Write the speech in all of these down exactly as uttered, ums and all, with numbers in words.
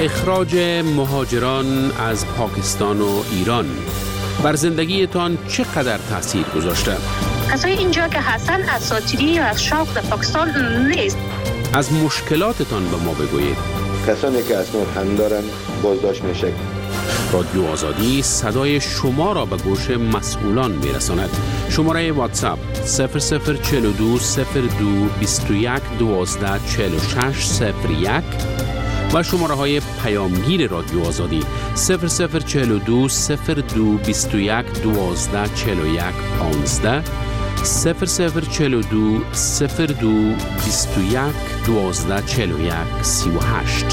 اخراج مهاجران از پاکستان و ایران بر زندگیتان چقدر تاثیر گذاشته؟ کسای اینجا که هستن اساطیری یا از شوق در پاکستان نیست. از مشکلاتتان به ما بگویید. کسانی که اسناد هم دارن بازداشت میشه. رادیو آزادی صدای شما را به گوش مسئولان میرساند. شماره واتساپ صفر صفر چهل و دو صفر دو بیست و یک دوازده چهل و شش صفر یک و شماره های پیامگیر رادیو آزادی صفر صفر چهل و دو صفر دو بیست و یک دوازده چهل و یک پانزده صفر صفر چهل و دو صفر دو بیست و یک دوازده چهل و یک سی و هشت.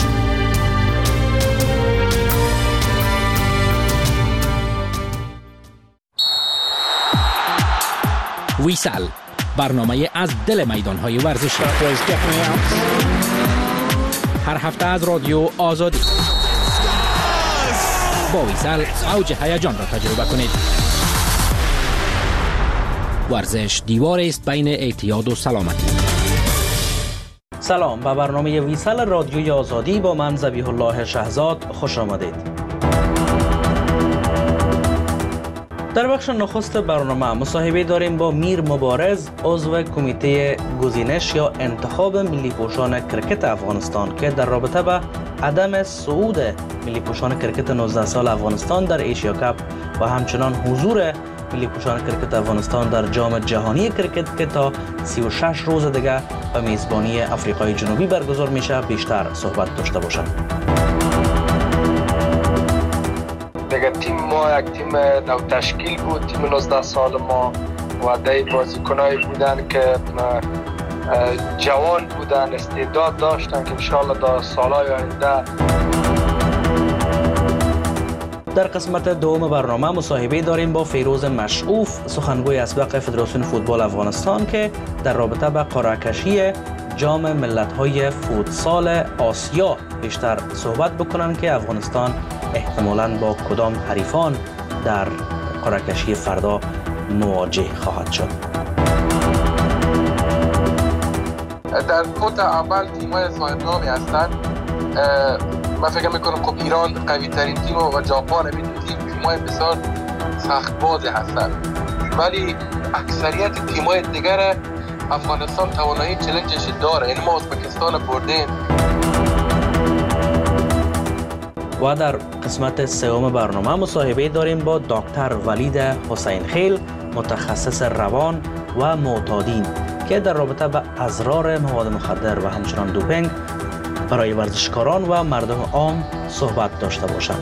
ویسال، برنامه از دل میدان‌های ورزشی. هر هفته از رادیو آزادی. با ویسال اوج هیجان را تجربه کنید. ورزش دیوار است بین اعتیاد و سلامتی. سلام، به برنامه ویسال رادیوی آزادی با من ذبیح الله شهزاد خوش آمدید. در بخش نخست برنامه مصاحبه داریم با میر مبارز، عضو کمیته گزینش یا انتخاب ملی پوشان کرکت افغانستان که در رابطه با عدم صعود ملی پوشان کرکت نوزده سال افغانستان در ایشیا کاپ و همچنان حضور ملی پوشان کرکت افغانستان در جام جهانی کرکت که تا سی و شش روز دیگه به میزبانی آفریقای جنوبی برگزار میشه بیشتر صحبت داشته باشند. دیگه تیم ما یک تیم نو تشکیل بود، تیم نوزده سال ما و ده بازیکنایی بودن که جوان بودن، استعداد داشتن که انشاءالله در سالهای آینده. در قسمت دوم برنامه مصاحبه داریم با فیروز مشعوف، سخنگوی اسبق فدراسیون فوتبال افغانستان که در رابطه با قرعه کشی جام ملت‌های فوتسال آسیا بیشتر صحبت بکنن که افغانستان احتمالاً با کدام حریفان در قرعه کشی فردا مواجه خواهد شد. در فوت اول تیم‌های صاحب نامی هستند. من فکر میکنم خب ایران قوی ترین تیم و ژاپن همین تیم تیم‌های بسیار سخت بازی هستند، ولی اکثریت تیم‌های دیگر افغانستان توانایی چالنجش داره. یعنی ما ازبکستان بردیم. و در قسمت سوم برنامه مصاحبه داریم با دکتر ولید حسین خیل، متخصص روان و معتادین که در رابطه با اضرار مواد مخدر و همچنان دوپینگ برای ورزشکاران و مردم عام صحبت داشته باشند.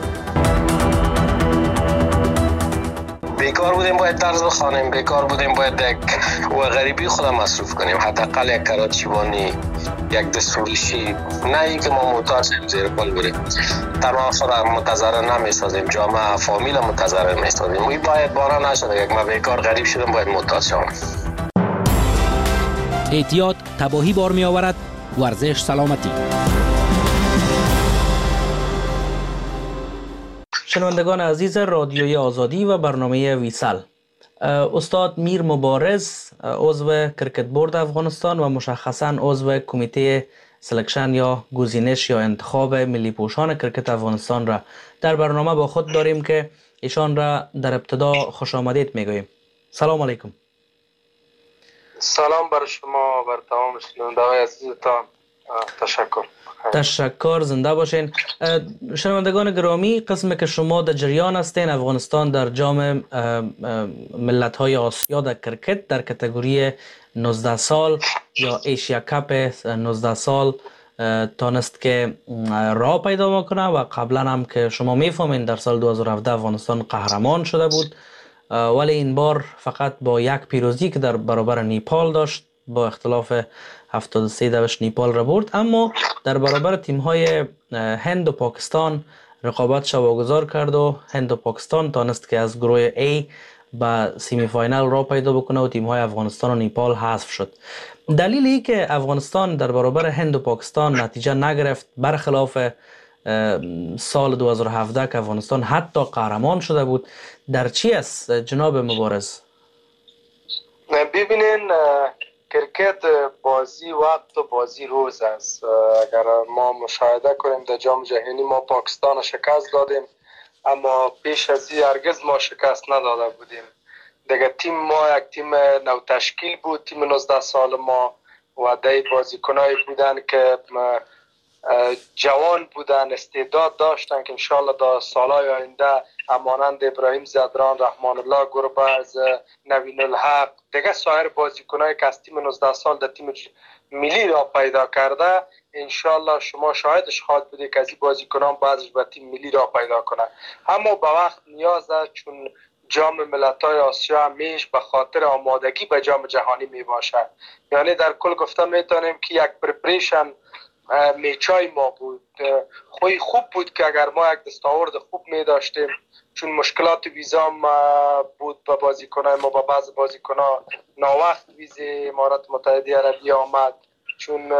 بیکار بودیم باید درس بخوانیم، بیکار بودیم باید یک و غریبی خودم مصروف کنیم، حداقل یک کراچیوانی، یک دستوریشی، نه ای که ما معتاد شیم زیر پل بریم. تنها خود متضرر نمیسازیم، جامعه فامیل متضرر میسازیم. وی باید بارا نشده یک ما بیکار غریب شدم باید معتاد شوم. اعتیاد تباهی بار می آورد، ورزش سلامتی. شنوندگان عزیز رادیوی آزادی و برنامه ویسال، استاد میر مبارز، عضو کرکت بورد افغانستان و مشخصاً عضو کمیته سلکشن یا گزینش یا انتخاب ملی پوشان کرکت افغانستان را در برنامه با خود داریم که ایشان را در ابتدا خوش آمدید میگوییم. سلام علیکم. سلام بر شما، بر تمام شنونده‌های عزیزتان. تشکر. تشکر، زنده باشین. شنوندگان گرامی، قسمی که شما در جریان هستین، افغانستان در جام ملت‌های آسیا در کرکت در کاتگوری نوزده سال یا ایشیا کاپ نوزده سال تانست که راه پیدا میکنه و قبلا هم که شما میفهمین در سال دو هزار و هفده افغانستان قهرمان شده بود، ولی این بار فقط با یک پیروزی که در برابر نیپال داشت، با اختلاف هفتاد و سه دوش نیپال را برد، اما در برابر تیم‌های هند و پاکستان رقابت واگذار کرد و هند و پاکستان تانست که از گروه A به سیمی فاینال را پیدا بکنه و تیم‌های افغانستان و نیپال حذف شد. دلیلی که افغانستان در برابر هند و پاکستان نتیجه نگرفت برخلاف سال دو هزار و هفده که افغانستان حتی قهرمان شده بود، در چی است جناب مبارز؟ ببینین، کرکت بازی وقت و بازی روز است. اگر ما مشاهده کنیم در جام جهانی ما پاکستان شکست دادیم، اما پیش از این هرگز ما شکست نداده بودیم. دیگه تیم ما یک تیم نو تشکیل بود، تیم نوزده سال ما و دی بازیکنایی بودن که جوان بودن، استعداد داشتن که انشالله در سالهای آینده همانند ابراهیم زدران، رحمان الله گربز، نوین الحق، دیگه سایر بازیکنایی که از تیم نوزده سال در تیم ملی را پیدا کرده، انشالله شما شاهدش خواهد بودید که از این بازیکنان بعضش به تیم ملی را پیدا کنه. اما به وقت نیاز است، چون جام ملت‌های آسیا همیش به خاطر آمادگی به جام جهانی می باشد. یعنی در کل گفته میتونیم که یک پریپریشن میچای ما بود. خوی خوب بود که اگر ما یک دستاورد خوب می داشتیم، چون مشکلات ویزا بود به بازیکنان ما، به بعض بازیکنان ناوقت ویزه امارات متحده عربی آمد، چون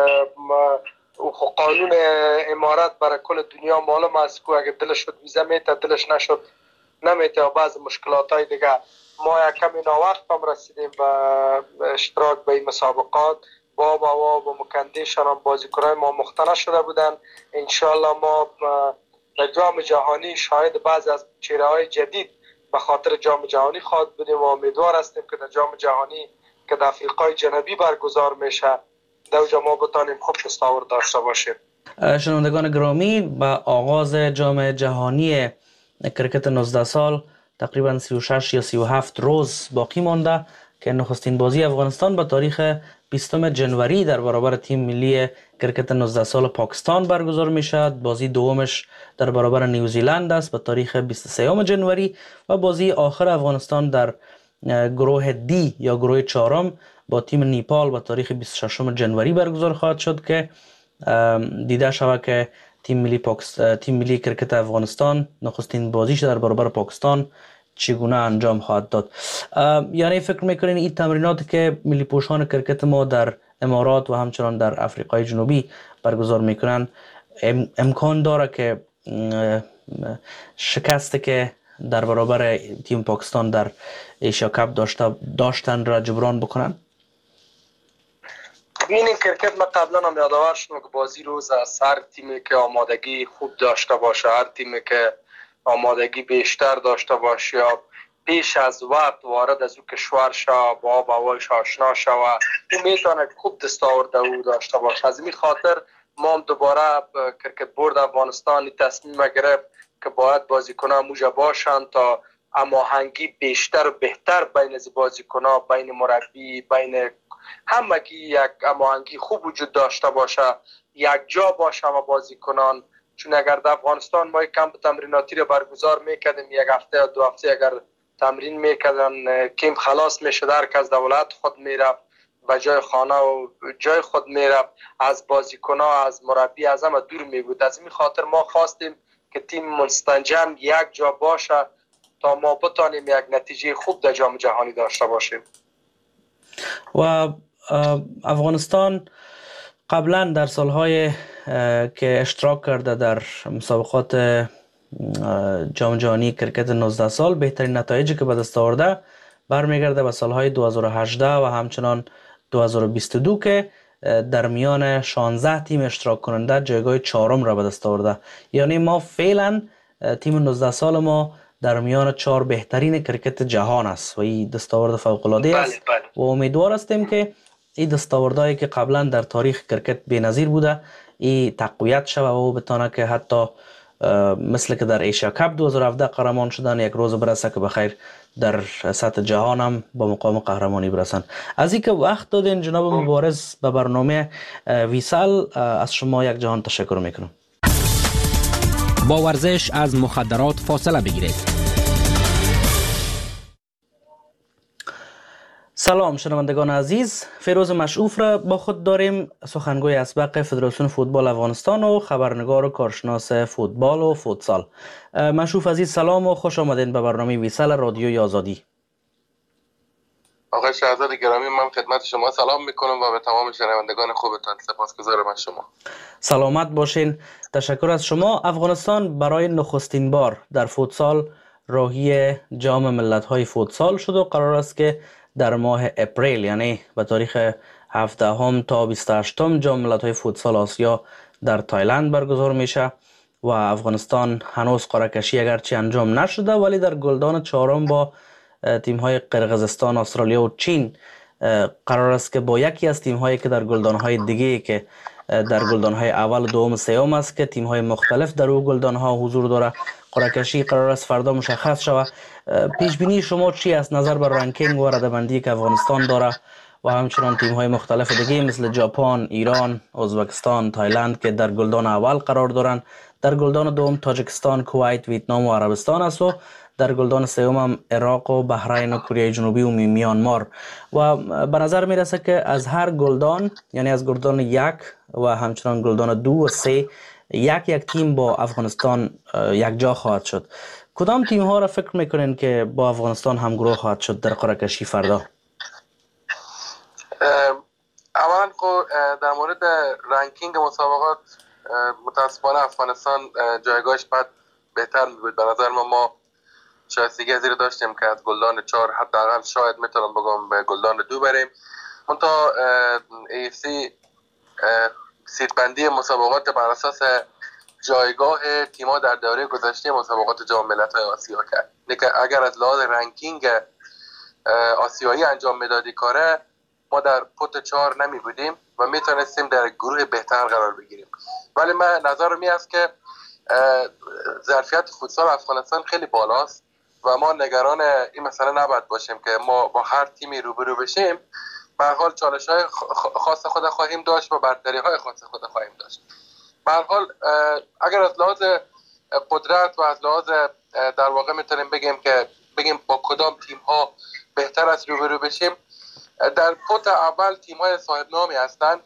قانون امارات برای کل دنیا معلوم است که اگر دلش شد ویزا میته، دلش نشد نمیته و بعض مشکلات های دیگه. ما یک کمی ناوقت هم رسیدیم به اشتراک به این مسابقات. با با با مکندیشان هم بازیکنان ما مختنه شده بودن. انشالله ما در جام جهانی شاهد بعض از چهره های جدید به خاطر جام جهانی خواهد بودیم و امیدوار هستیم که در جام جهانی که در افریقای جنوبی برگزار میشه در اونجا ما بتانیم خوب دستاورد داشته باشیم. شنوندگان گرامی، با آغاز جام جهانی کرکت نوزده سال تقریبا سی و شش یا سی و هفت روز باقی مانده که نخستین بازی افغانستان به تاریخ بیستم جنوری در برابر تیم ملی کرکت نوزده سال پاکستان برگزار می شود. بازی دومش در برابر نیوزیلند است به تاریخ بیست و سوم جنوری و بازی آخر افغانستان در گروه دی یا گروه چهارم با تیم نیپال به تاریخ بیست و ششم جنوری برگزار خواهد شد که دیده شود که تیم ملی پاکستان، تیم ملی کرکت افغانستان نخستین بازیش در برابر پاکستان چگونه انجام خواهد داد. یعنی فکر میکنین این تمریناتی که ملی پوشان کرکت ما در امارات و همچنان در افریقای جنوبی برگزار میکنن ام، امکان داره که شکستی که در برابر تیم پاکستان در ایشیا کپ داشته داشتن را جبران بکنن؟ ببینید کرکت ما قبلا هم یادآور شدم که بازی روز است. هر تیمی که آمادگی خوب داشته باشه، هر تیمی که آمادگی بیشتر داشته باشه یا پیش از وقت وارد از او کشور شو با آب و هوایش آشنا شو و او میتونه خوب دستاورد او داشته باشه. از این خاطر ما هم دوباره کرکت بورد افغانستان تصمیم گرفت که باید بازیکنان موجه باشن تا هماهنگی بیشتر و بهتر بین از بازیکنان، بین مربی، بین همگی یک هماهنگی خوب وجود داشته باشه، یک جا باشه و بازیکنان. چون اگر در افغانستان ما کمپ تمریناتی رو برگزار میکردیم یک هفته یا دو هفته اگر تمرین میکردن کم خلاص میشد، هر کس دولت خود میرفت به جای خانه و جای خود میرفت، از بازیکن‌ها از مربی از همه دور میبود. از این خاطر ما خواستیم که تیم مستنجم یک جا باشه تا ما بتانیم یک نتیجه خوب در جام جهانی داشته باشیم. و افغانستان قبلا در سالهای که اشتراک کرده در مسابقات جام جهانی کرکت نوزده سال بهترین نتایجی که به دست آورده برمیگرده به سالهای دو هزار و هجده و همچنان دو هزار و بیست و دو که در میان شانزده تیم اشتراک کننده جایگاه چهارم را به دست آورده. یعنی ما فعلا تیم نوزده سال ما در میان چهار بهترین کرکت جهان است و این دستاورد فوق العاده است. بله بله. و امیدوار هستیم که این دستاوردهایی که قبلا در تاریخ کرکت بی‌نظیر بوده این تقویت شود و بتونه که حتی مثل که در ایشیا کپ دو هزار و هفده قهرمان شدن یک روز برسه که بخیر در سطح جهان هم با مقام قهرمانی برسن. از اینکه وقت دادین جناب مبارز به برنامه ویسال، از شما یک جهان تشکر میکنم. با ورزش از مخدرات فاصله بگیرید. سلام شنوندگان عزیز، فیروز مشعوف را با خود داریم، سخنگوی اسبق فدراسیون فوتبال افغانستان و خبرنگار و کارشناس فوتبال و فوتسال. مشعوف عزیز سلام و خوش آمدین به برنامه ویسال رادیوی آزادی. آقای شهزاد گرامی، من خدمت شما سلام میکنم و به تمام شنوندگان خوبتان سپاسگزارم از شما. سلامت باشین. تشکر از شما. افغانستان برای نخستین بار در فوتسال راهی جام ملت‌های فوتسال شد و قرار است که در ماه اپریل یعنی به تاریخ هفدهم تا بیست و هشتم جام ملت‌های فوتسال آسیا در تایلند برگزار میشه و افغانستان هنوز قرعه کشی اگرچه انجام نشده ولی در گلدان چهارم با تیم‌های قرقیزستان، استرالیا و چین قرار است که با یکی از تیم‌هایی که در گلدان‌های دیگه که در گلدان‌های اول و دوم و سوم است که تیم‌های مختلف در او گلدان‌ها حضور داره قرعه کشی قرار است فردا مشخص شود. پیش بینی شما چی است نظر بر رنکینگ و رده‌بندی که افغانستان داره و همچنان تیم‌های مختلف دیگه مثل ژاپن، ایران، ازبکستان، تایلند که در گلدان اول قرار دارند، در گلدان دوم تاجیکستان، کویت، ویتنام و عربستان است و در گلدان سوم هم عراق و بحرین و کره جنوبی و میانمار و به نظر میرسه که از هر گلدان یعنی از گلدان یک و همچنان گلدان دو و سه یک یک تیم با افغانستان یک جا خواهد شد. کدام تیم ها را فکر میکنین که با افغانستان همگروه خواهد شد در قرعه کشی فردا؟ اولا در مورد رنکینگ مسابقات متاسفانه افغانستان جایگاهش بعد بهتر می بود. به نظر ما ما شایستگی از این داشتیم که از گلدان چهار حداقل شاید میتونم بگم به گلدان دو بریم. منتها ای اف سی سیدبندی مسابقات بر اساس جایگاه تیم‌ها در دوره گذشته مسابقات جام ملت‌های آسیا کرد. که اگر از لحاظ رنکینگ آسیایی انجام میدادی کاره ما در پوت چهار نمی بودیم و میتونستیم در گروه بهتر قرار بگیریم. ولی من نظرم این است که ظرفیت فوتسال افغانستان خیلی بالاست و ما نگران این مسئله نباید باشیم که ما با هر تیمی روبرو بشیم. به هر حال چالش‌های خاص خود خواهیم داشت و برتری‌های خاص خود خواهیم داشت. به هر حال اگر از لحاظ قدرت و از لحاظ در واقع میتونیم بگیم که بگیم با کدام تیم‌ها بهتر از روبرو بشیم، در پوت اول تیم‌های صاحب نامی هستند.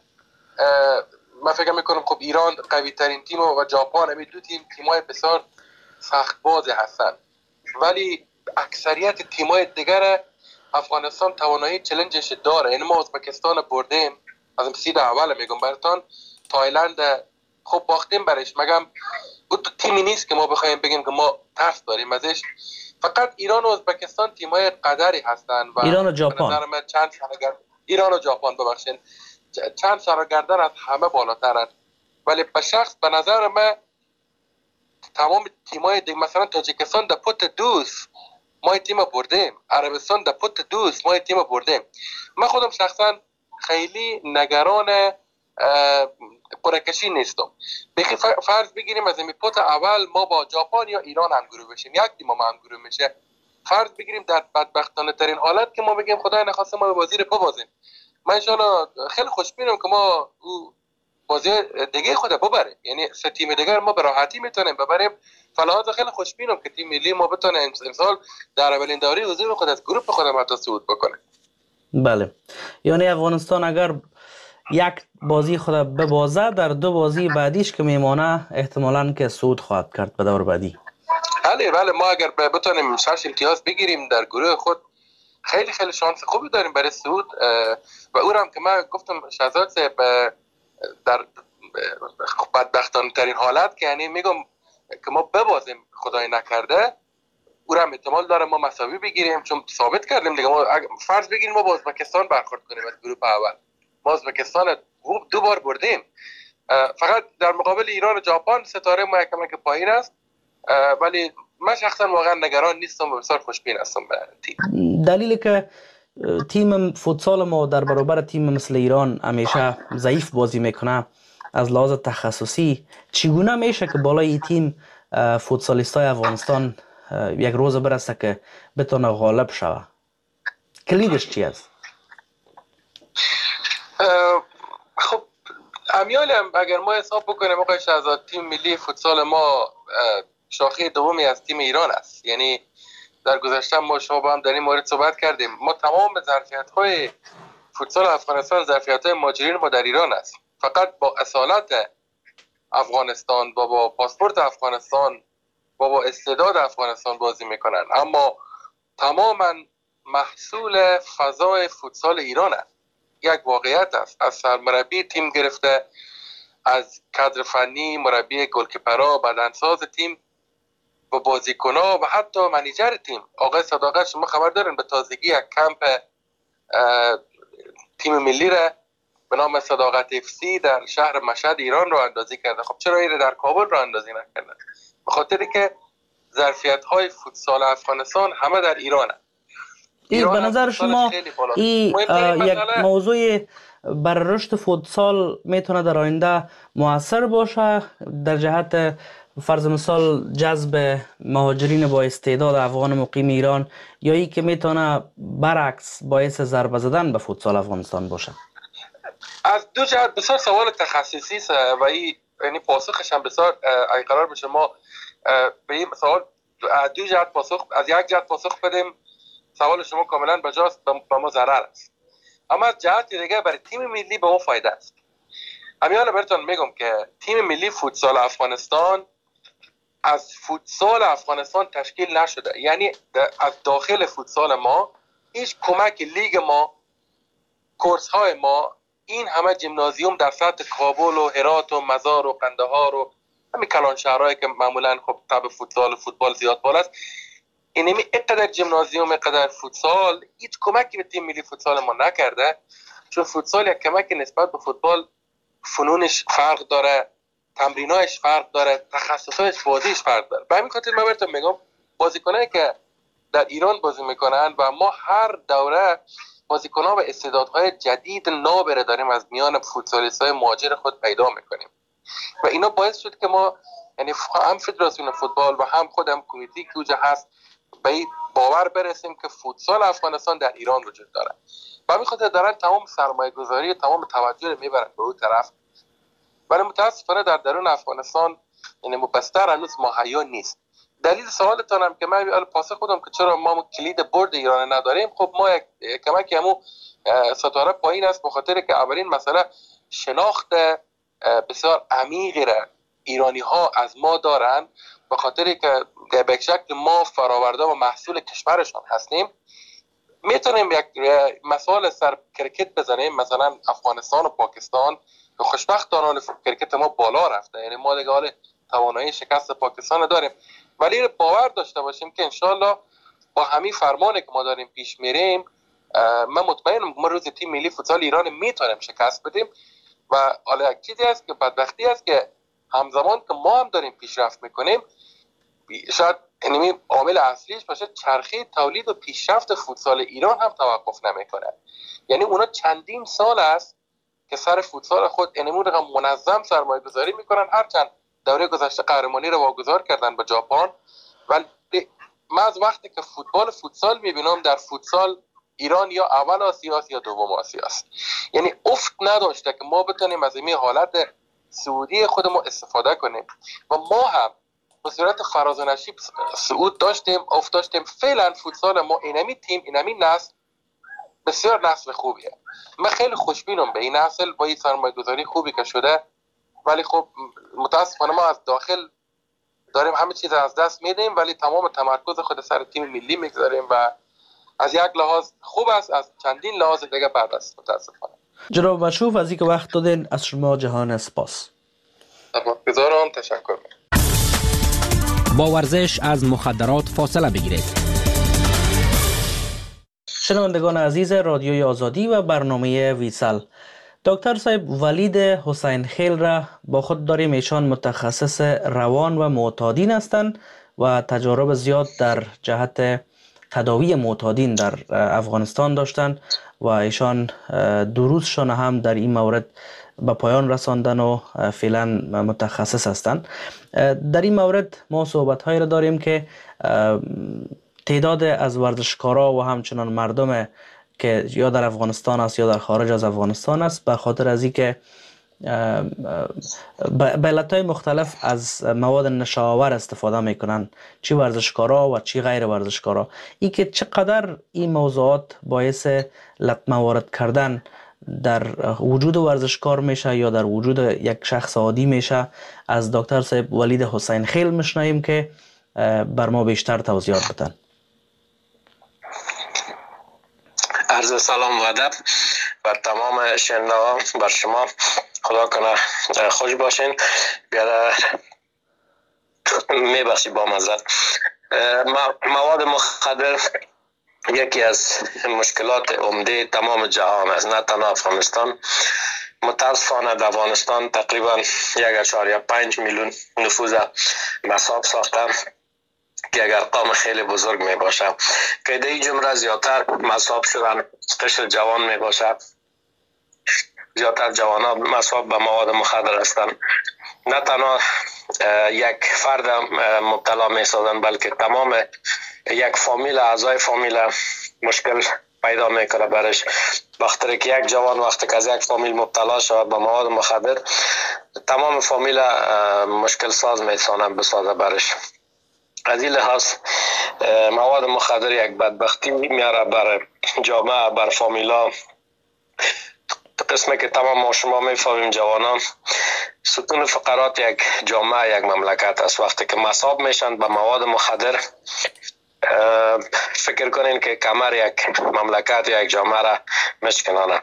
من فکر میکنم خب ایران قوی ترین تیم و ژاپن همین دو تیم تیم‌های بسیار سخت بازی هستند، ولی اکثریت تیم‌های دیگر افغانستان توانایی چالنجش داره. یعنی ما ازبکستان بردیم، از این سید اول میگم براتون، تایلند خب باختیم برش، مگم اون تیمی نیست که ما بخوایم بگیم که ما ترس داریم ازش. فقط ایران و ازبکستان تیم‌های قدری هستند و ایران و ژاپن چند سرگرد ایران و ژاپن ببخشید چند سرگردن از همه بالاترند. ولی به شخص به نظر من تمام تیم‌های دیگه مثلا تاجیکستان در پوت دوست ما تیم بردیم، عربستان در پوت دوست ما تیم بردیم. من خودم شخصا خیلی نگران قرعه کشی نیستم. بخی فرض بگیریم از این پوت اول ما با ژاپن یا ایران همگروه بشیم، یک تیم ما همگروه میشه. فرض بگیریم در بدبختانه ترین حالت که ما بگیم خدای نخواسته ما بازی رو ببازیم، من انشالله خیلی خوشبینم که ما بازی دیگه خود ببریم، یعنی سه تیم دیگر ما به راحتی میتونیم ببریم. فلحاظ خیلی خوشبینم که تیم ملی ما بتونه امسال در اولین دوره حضور خود از گروه خود حتی صعود بکنه. بله، یعنی افغانستان اگر یک بازی خود ببازه در دو بازی بعدیش که میمانه احتمالاً که صعود خواهد کرد به دور بعدی. بله بله، ما اگر بتونیم شش امتیاز بگیریم در گروه خود خیلی خیلی شانس خوبی داریم برای صعود. و اونم که من گفتم شهزاد صاحب در بدبختانه ترین حالت که یعنی میگم که ما ببازیم خدای نکرده، اونم احتمال داره ما مساوی بگیریم چون ثابت کردیم دیگه. ما فرض بگیریم ما با ازبکستان برخورد کنیم از گروه اول، ما ازبکستان دو بار بردیم، فقط در مقابل ایران و ژاپن ستاره ما یکم که پایین است. ولی من شخصا واقعا نگران نیستم و بسیار خوشبین هستم به تیم. دلیلی که تیم فوتسال ما در برابر تیم مثل ایران همیشه ضعیف بازی میکنه از لحاظ تخصصی، چگونه میشه که بالای این تیم فوتسالیستای افغانستان یک روز برسه که بتونه غالب شوه؟ کلیدش چی است؟ خب امیال اگر ما حساب بکنیم آقای شهزاد، تیم ملی فوتسال ما شاخه دومی از تیم ایران است. یعنی در گذشته ما شما با هم در این مورد صحبت کردیم، ما تمام ظرفیت‌های فوتسال افغانستان ظرفیت‌های مهاجرین ما در ایران است. فقط با اصالت افغانستان و با پاسپورت افغانستان و با استعداد افغانستان بازی میکنن، اما تماما محصول فضای فوتسال ایران است. یک واقعیت است، از سرمربی تیم گرفته، از کادر فنی، مربی گلکیپرها، بدنساز تیم و بازیکن‌ها و حتی منیجر تیم. آقای صداقت شما خبر دارین به تازگی یک کمپ تیم ملی را به نام صداقت اف سی در شهر مشهد ایران رو اندازی کرده. خب چرا این در کابل رو اندازی نکردن؟ به خاطری که ظرفیت های فوتسال افغانستان همه در ایرانه. این به نظر شما این یک موضوع بر رشد فوتسال میتونه در آینده موثر باشه در جهت فرض مثال جذب مهاجرین با استعداد افغان مقیم ایران، یا ای که میتونه برعکس باعث ضربه زدن به فوتسال افغانستان باشه؟ از دو جهت بسیار سوال تخصصی است و این یعنی پاسخش هم بسیار ای قرار بشه ما به این سوال از دو جهت پاسخ از یک جهت پاسخ بدیم، سوال شما کاملا بجاست، به ما ضرر است. اما از جهت دیگه برای تیم ملی به ما فایده است. همیان براتون میگم که تیم ملی فوتسال افغانستان از فوتسال افغانستان تشکیل نشده، یعنی از داخل فوتسال ما هیچ کمک لیگ ما، کورس های ما، این همه جیمنازیوم در سطح کابل و هرات و مزار و قندهار و همین کلان شهرهایی که معمولا خب تب فوتسال و فوتبال زیاد بالا است، اینمی اینقدر جیمنازیوم، اینقدر فوتسال هیچ کمکی به تیم ملی فوتسال ما نکرده، چون فوتسال یک کمکی نسبت به فوتبال فنونش فرق داره، تمرینایش فرق داره، تخصصایش بازیش فرق داره. به همین خاطر من براتون میگم بازیکنایی که در ایران بازی میکنن و ما هر دوره بازیکن‌ها و استعدادهای جدید نابره داریم از میان فوتسالیست‌های مهاجر خود پیدا میکنیم و اینا باعث شد که ما یعنی هم فدراسیون فوتبال و هم خودم کمیته که اوجه هست به این باور برسیم که فوتسال افغانستان در ایران وجود داره. و همین خاطر دارن تمام سرمایه گذاری و تمام توجه رو میبرن به اون طرف، ولی متاسفانه در درون افغانستان یعنی مبستر هنوز مهیا نیست. دلیل سوالتان هم که من پاسخ خودم که چرا ما کلید برد ایران نداریم، خب ما یک کمکی همو ستاره پایین است، به خاطر که اولین مسئله شناخت بسیار عمیقی را ایرانی ها از ما دارن، به خاطر که به شکل ما فراورده و محصول کشورشان هستیم. میتونیم یک مثال سر کرکت بزنیم، مثلا افغانستان و پاکستان که خوشبختانه کرکت ما بالا رفته، یعنی ما دیگه حال توانایی شکست پاکستان داریم، ولی باور داشته باشیم که انشالله با همین فرمانی که ما داریم پیش میریم من مطمئنم ما روز تیم ملی فوتسال ایران میتونیم شکست بدیم. و حالا یک چیزی است که بدبختی است که همزمان که ما هم داریم پیشرفت میکنیم، شاید یعنی عامل اصلیش باشه چرخه تولید و پیشرفت فوتسال ایران هم توقف نمیکنه. یعنی اونا چندین سال است که سر فوتسال خود انمون رقم منظم سرمایه گذاری میکنن، هرچند دوره گذشته قهرمانی رو واگذار کردن به ژاپن، ولی من از وقتی که فوتبال فوتسال میبینم در فوتسال ایران یا اول آسیا است یا دوم آسیا است. یعنی افت نداشته که ما بتونیم از این حالت سعودی خودمون استفاده کنیم و ما هم به صورت فراز و نشیب صعود داشتیم، افت داشتیم. فعلا فوتسال ما اینمی تیم اینمی نسل بسیار نسل خوبیه. من خیلی خوشبینم به این نسل با این سرمایه گذاری خوبی که شده، ولی خب متاسفانه ما از داخل داریم همه چیز از دست میدیم، ولی تمام تمرکز خود سر تیم ملی میگذاریم و از یک لحاظ خوب است، از چندین لحاظ دیگه بد است متاسفانه. جناب مشوف از اینکه وقت دادین از شما جهان سپاس. سپاسگزارم، تشکر. با ورزش از مخدرات فاصله بگیرید. شنوندگان عزیز رادیوی آزادی و برنامه ویسل، دکتر صاحب ولید حسین خیل را با خود داریم. ایشان متخصص روان و معتادین هستند و تجارب زیاد در جهت تداوی معتادین در افغانستان داشتند و ایشان دروسشان هم در این مورد به پایان رساندن و فعلا متخصص هستند. در این مورد ما صحبت‌هایی را داریم که تعداد از ورزشکارا و همچنان مردم که یا در افغانستان است یا در خارج از افغانستان است، به خاطر از اینکه به علتهای مختلف از مواد نشاور استفاده میکنن، چی ورزشکارا و چی غیر ورزشکارا. این که چقدر این موضوعات باعث لطمه وارد کردن در وجود ورزشکار میشه یا در وجود یک شخص عادی میشه، از دکتر صاحب ولید حسین خیل میشنویم که بر ما بیشتر توضیحات بدن. عرض سلام و ادب و تمام شنوندگان بر شما. خدا کنه خوش باشین. بیادر میبخشی با مزد. مواد مخدر یکی از مشکلات عمده تمام جهان است، نه تنها افغانستان. متاسفانه در افغانستان تقریبا یک اشاریه پنج میلیون نفوذ مصاب ساختن که یک ارقام خیلی بزرگ می باشه که در این جمله زیادتر مصاب شدن قشر جوان می باشه. زیادتر جوان ها مصاب به مواد مخدر هستند. نه تنها یک فرد مبتلا می سازند بلکه تمام یک فامیل، اعضای فامیل مشکل پیدا میکنه برش. وقتی که یک جوان وقتی که از یک فامیل مبتلا شود به مواد مخدر، تمام فامیل مشکل ساز میتونه بسازه برش. از این لحاظ مواد مخدر یک بدبختی میاره بر جامعه، بر فامیلا. قسمی که تمام ما شما میفهمیم جوانان ستون فقرات یک جامعه، یک مملکت است. وقتی که مصاب میشن به مواد مخدر، فکر کنین که کمر یک مملکت یا یک جامعه را مشکنانه.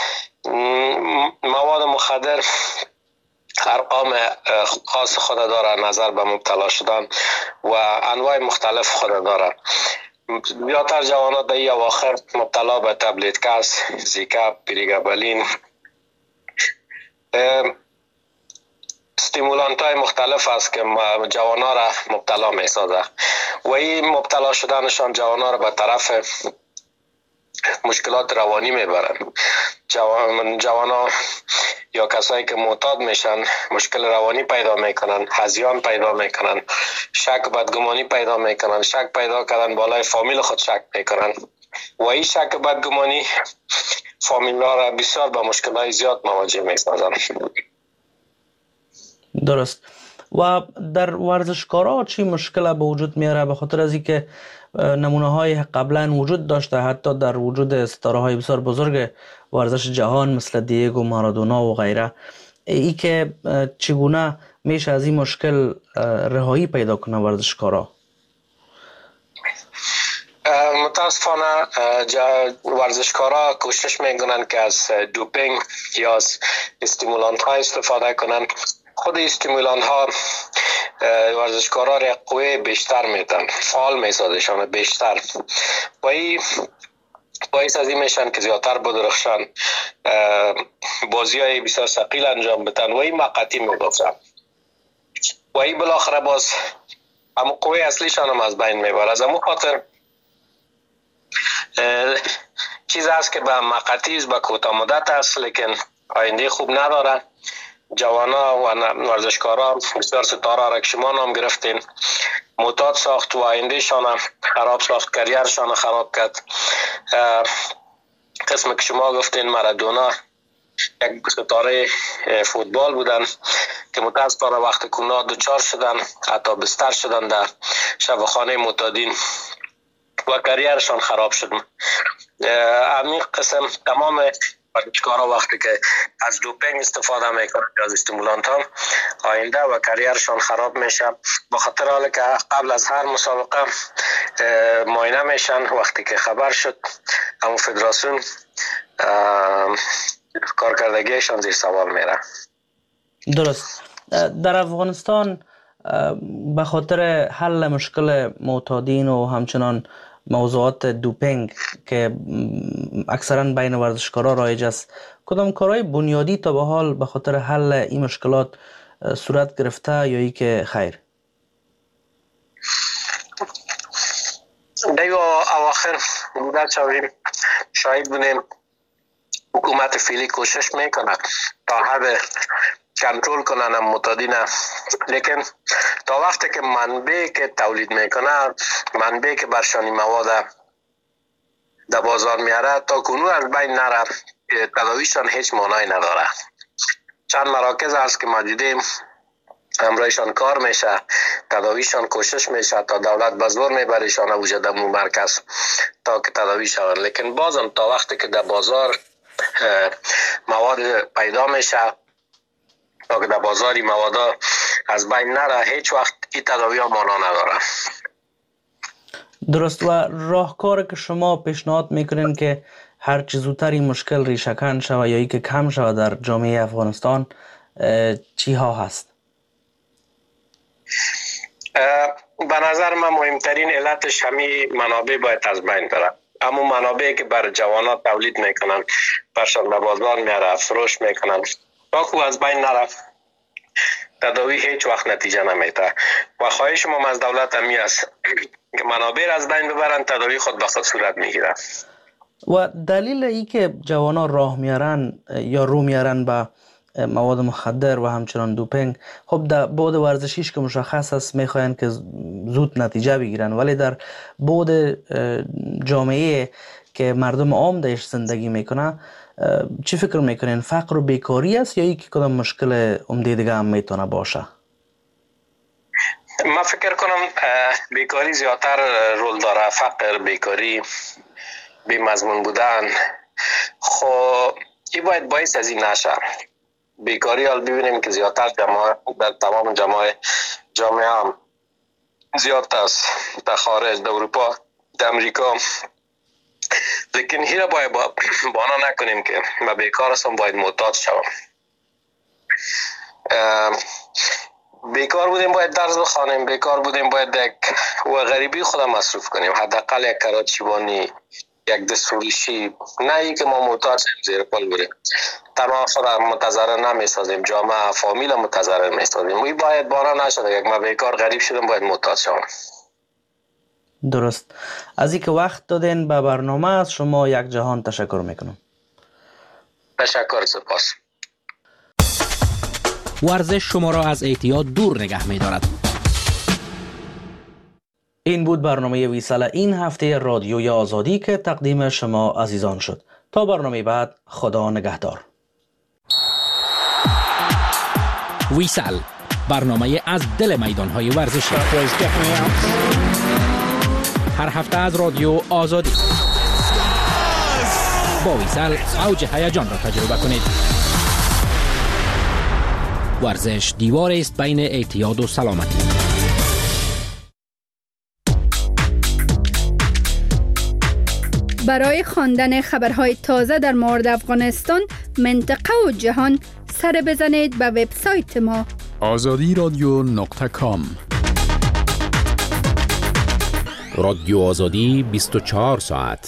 مواد مخدر ارقام خاص خود داره نظر به مبتلا شدن و انواع مختلف خود داره. بیاتر جوانات در این اواخر مبتلا به تبلیتکس، زیکا، پریگابالین، استیمولانت های مختلف است که جوانا را مبتلا می سازه و این مبتلا شدنشان جوانا را به طرف مشکلات روانی می برند. جوان جوانا یا کسایی که معتاد میشن مشکل روانی پیدا میکنن، هذیان پیدا میکنن، شک بدگمانی پیدا میکنن. شک پیدا کردن بالای فامیل خود شک میکنن و این شک بدگمانی فامیل را بسیار به مشکلات زیاد مواجه میسازن. درست. و در ورزشکارا چی مشکل به وجود میاره؟ به خاطر از اینکه نمونه های قبلا وجود داشته، حتی در وجود ستاره های بسیار بزرگ ورزش جهان مثل دیگو مارادونا و غیره. ای که چگونه میشه از این مشکل رهایی پیدا کنه ورزشکارا؟ متاسفانه ورزشکارا کوشش میکنن که از دوپینگ یا از استیمولانت ها استفاده کنن. خود استیمولانت ها ورزشکارا را قوه بیشتر میدن، فعال میسازشان بیشتر و این باعث از این میشن که زیادتر بدرخشن، بازی های بسیار ثقیل انجام بدن و این موقتی میگفتن و این بالاخره باز اما قوه اصلیشان هم از بین میبره. از امو خاطر چیز است که به موقتی است، به کوتاه مدت است، لیکن آینده خوب نداره. جوانا و ورزشکارا بسیار ستاره را که شما نام گرفتین معتاد ساخت و آینده شان خراب ساخت، کریرشان خراب کرد. قسم که شما گفتین مارادونا یک ستاره فوتبال بودن که متاسفانه وقت کونا دوچار شدن، حتی بستر شدن در شفاخانه معتادین و کریرشان خراب شد. همین قسم تمام ورزشکارا وقتی که از دوپینگ استفاده میکنن یا از استیمولانت ها آینده و کریرشان خراب میشه. با خاطر حالی که قبل از هر مسابقه معاینه میشن، وقتی که خبر شد همون فدراسیون کارکردگیشان زیر سوال میره. درست. در افغانستان به خاطر حل مشکل معتادین و همچنان موضوعات دوپینگ که اکثرا بین ورزشکارا رایج است، کدام کارهای بنیادی تا به حال به خاطر حل این مشکلات صورت گرفته یا ای که خیر؟ دیو اواخر بودن شویم شاید بودیم حکومت فعلی کوشش میکنه تا حد کنترل کنن معتادین، لیکن تا وقتی که منبع که تولید میکنه، منبع که برشانی مواد در بازار میاره، تا کنون از بین نره، تداویشان هیچ معنی نداره. چند مراکز هست که ما دیدیم همراهشان کار میشه، تداویشان کوشش میشه تا دولت به زور میبریشان وجود مو مرکز تا که تداوی شوند، لیکن بازم تا وقتی که در بازار مواد پیدا میشه، تا که در بازاری مواد از بین نره، هیچ وقت این تداوی ها مانا نداره. درست. و راهکار که شما پیشنهاد میکنین که هر چه زودتر این مشکل ریشه‌کن شود یا ای که کم شود در جامعه افغانستان چی ها هست؟ به نظر من مهمترین علتش همین منابع باید از بین بره. اما منابعی که بر جوانات تولید میکنن برشان به بازار میاره، فروش میکنن. تا خوب از بین نرفت تداوی هیچ وقت نتیجه نمیده و خواهش ما از دولت همی است که منابع از بین ببرن، تداوی خود به خود صورت میگیره. و دلیل ای که جوانان راه میارن یا رو میارن به مواد مخدر و همچنان دوپینگ، خب در بعد ورزشیش که مشخص است میخواین که زود نتیجه بگیرن، ولی در بعد جامعه که مردم عام درش زندگی میکنه چی فکر میکنین؟ فقر و بیکاری است یا یک کدام مشکل عمده دیگه هم میتونه باشه؟ من فکر کنم بیکاری زیادتر رول داره. فقر، بیکاری، بی مضمون بودن، خب این باید باعث از این نشه. بیکاری حال ببینیم که زیادتر جماعه در تمام جماعه جامعه هم زیاد است، در خارج، در اروپا، در امریکا. لیکن این را باید با بانا نکنیم که ما بیکار هستم باید معتاد شوم. بیکار بودیم باید درس بخوانیم، بیکار بودیم باید و غریبی خودم مصروف کنیم، حداقل یک کراچیوانی، یک دستوریشی، نه ای که ما معتاد شیم زیر پل بریم. تنها خودم متضرر نمیسازیم، جامعه فامیل متضرر میسازیم. وی باید بانا نشده یک ما بیکار غریب شدم باید معتاد شوم. درست. از اینکه وقت دادین به برنامه از شما یک جهان تشکر میکنم. تشکر، سپاس. ورزش شما را از اعتیاد دور نگه می‌دارد. این بود برنامه ویسال این هفته رادیوی آزادی که تقدیم شما عزیزان شد. تا برنامه بعد، خدا نگهدار. ویسال، برنامه از دل میدان‌های ورزشی. هر هفته از رادیو آزادی. با ویسال اوج هیجان را تجربه کنید. ورزش دیوار است بین اعتیاد و سلامتی. برای خواندن خبرهای تازه در مورد افغانستان، منطقه و جهان، سر بزنید به وبسایت ما آزادی رادیو نقطه کام. رادیو آزادی بیست و چهار ساعت.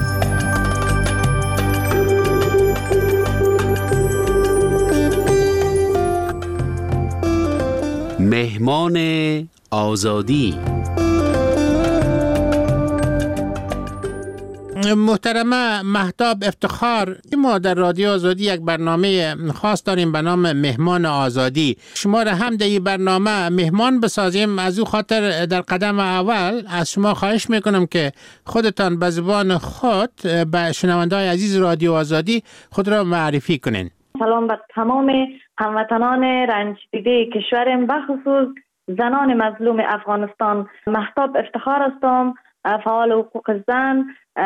مهمان آزادی. محترمه مهتاب افتخار، ما در رادیو آزادی یک برنامه خاص داریم به نام مهمان آزادی. شما را هم در این برنامه مهمان بسازیم. از او خاطر در قدم اول از شما خواهش میکنم که خودتان به زبان خود به شنونده‌های عزیز رادیو آزادی خود را معرفی کنین. سلام به تمام هموطنان رنج دیده کشورم، بخصوص زنان مظلوم افغانستان. مهتاب افتخار هستم، فعال حقوق زن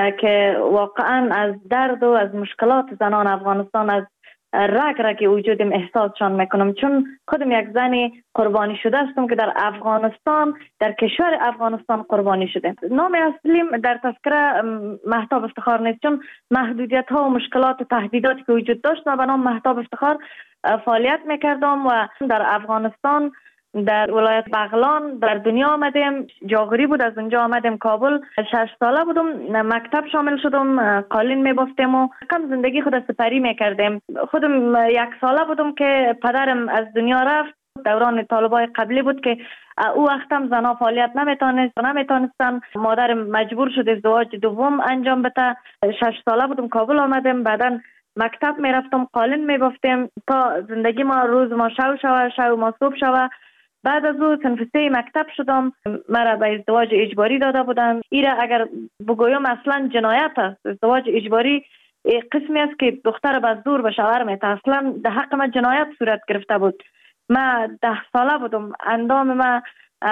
که واقعا از درد و از مشکلات زنان افغانستان، از رگ رگ وجودم احساسشان میکنم، چون خودم یک زنی قربانی شده هستم که در افغانستان، در کشور افغانستان قربانی شده. نام اصلیم در تذکره مهتاب افتخار نیست، چون محدودیت ها و مشکلات و تهدیداتی که وجود داشت و به نام مهتاب افتخار فعالیت میکردم و در افغانستان در ولایت بغلان در دنیا آمدیم. جاغوری بود، از اونجا آمدیم کابل. شش ساله بودم، مکتب شامل شدم، قالین میبافتیم و کم زندگی خود سپری میکردیم. خودم یک ساله بودم که پدرم از دنیا رفت. دوران طالبای قبلی بود که او وقتم زنها فعالیت نمیتونست نمیتونستن مادرم مجبور شد ازدواج دوم انجام بده. شش ساله بودم کابل آمدیم، بعداً مکتب میرفتم، قالین میبافتیم تا زندگی ما روز ما شو شوه، شو ما صبح شوه. بعد از او صنف سه مکتب شدم، مرا به ازدواج اجباری داده بودن. ایره اگر بگویم اصلا جنایت است. ازدواج اجباری قسمی است که دختر به زور به شوهر میته. اصلا در حق من جنایت صورت گرفته بود. من ده ساله بودم، اندام من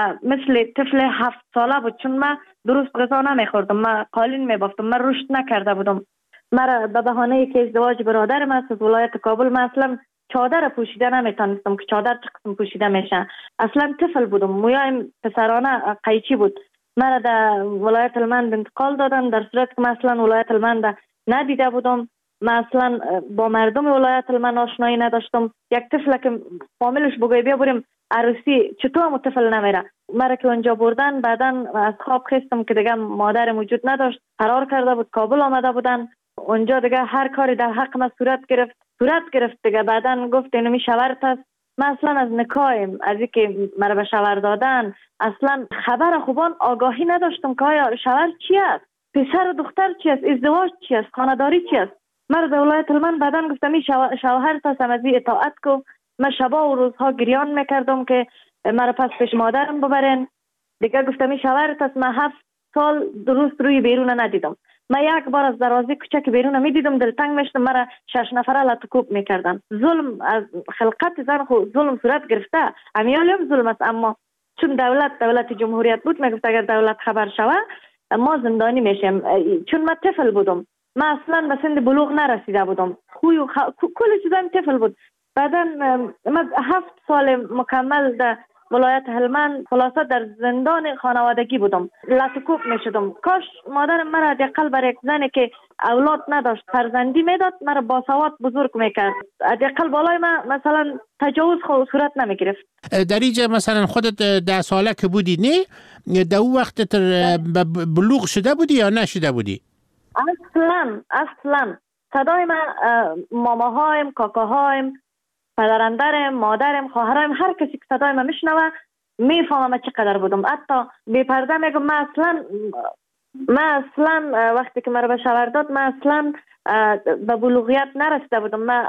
مثل طفل هفت ساله بود، چون من درست غذا نمیخوردم، من قالین میبافتم، من رشد نکرده بودم. مرا به بهانه که ازدواج برادرم است از ولایت کابل، من اصلا چادر پوشیده نمیتونستم که چادر چه قسم پوشیده میشه. اصلا طفل بودم، مویایم پسرانه قیچی بود. مرا در ولایت المند انتقال دادن، در صورت که من اصلا ولایت المند ندیده بودم. من اصلا با مردم ولایت المند آشنایی نداشتم. یک طفل که فامیلش بگوی بیا بریم عروسی، چطور هم طفل نمیره. مرا که اونجا بردن، بعدن از خواب خستم که دیگه مادر موجود نداشت، قرار کرده بود کابل آمده بودن. اونجا دیگه هر کاری در حق ما صورت گرفت صورت گرفت دیگه. بعدن گفت اینو می شوهرت است. من اصلا از نکایم، از اینکه مرا به شوهر دادن اصلا خبر خوبان آگاهی نداشتم که آیا شوهر چی است، پسر و دختر چی است، ازدواج چی است، خانه‌داری چی است. مرا در ولایت هلمند بعدن گفتم این شوهرت است، از این اطاعت کو. من شبا و روزها گریان میکردم که مرا پس پیش مادرم ببرن. دیگه گفتم این شوهرت است. من هفت سال درست روی بیرون ندیدم. من یک بار از دروازه کوچک بیرون میدیدم دلتنگ میشدم، مرا شش نفره لطکوب میکردن. ظلم از خلقت زن خو ظلم صورت گرفته، امیالم ظلم است. اما چون دولت دولت جمهوریت بود میگفت اگر دولت خبر شوه ما زندانی میشیم. چون من طفل بودم، من اصلا به سن بلوغ نرسیده بودم، خوی و خ... کل چیزام طفل بود. بعدا من هفت سال مکمل در ولایت هلمند خلاصه در زندان خانوادگی بودم، لطکوب می شدم. کاش مادرم مرا حداقل برای یک زنی که اولاد نداشت فرزندی میداد، مرا باسواد بزرگ میکرد. حداقل بالای من مثلا تجاوز خود صورت نمی گرفت. در اینجا مثلا خودت ده ساله که بودی نه در اون وقت تر بلوغ شده بودی یا نشده بودی؟ اصلا اصلا صدای من ماماهایم، کاکاهایم، پدرندرم، مادرم، خواهرم، هر کسی که صدای من میشنوه میفهمه من چقدر بودم. حتی بی پرده میگم من اصلا من اصلا وقتی که مرا به شوهر داد من اصلا به بلوغیت نرسیده بودم. من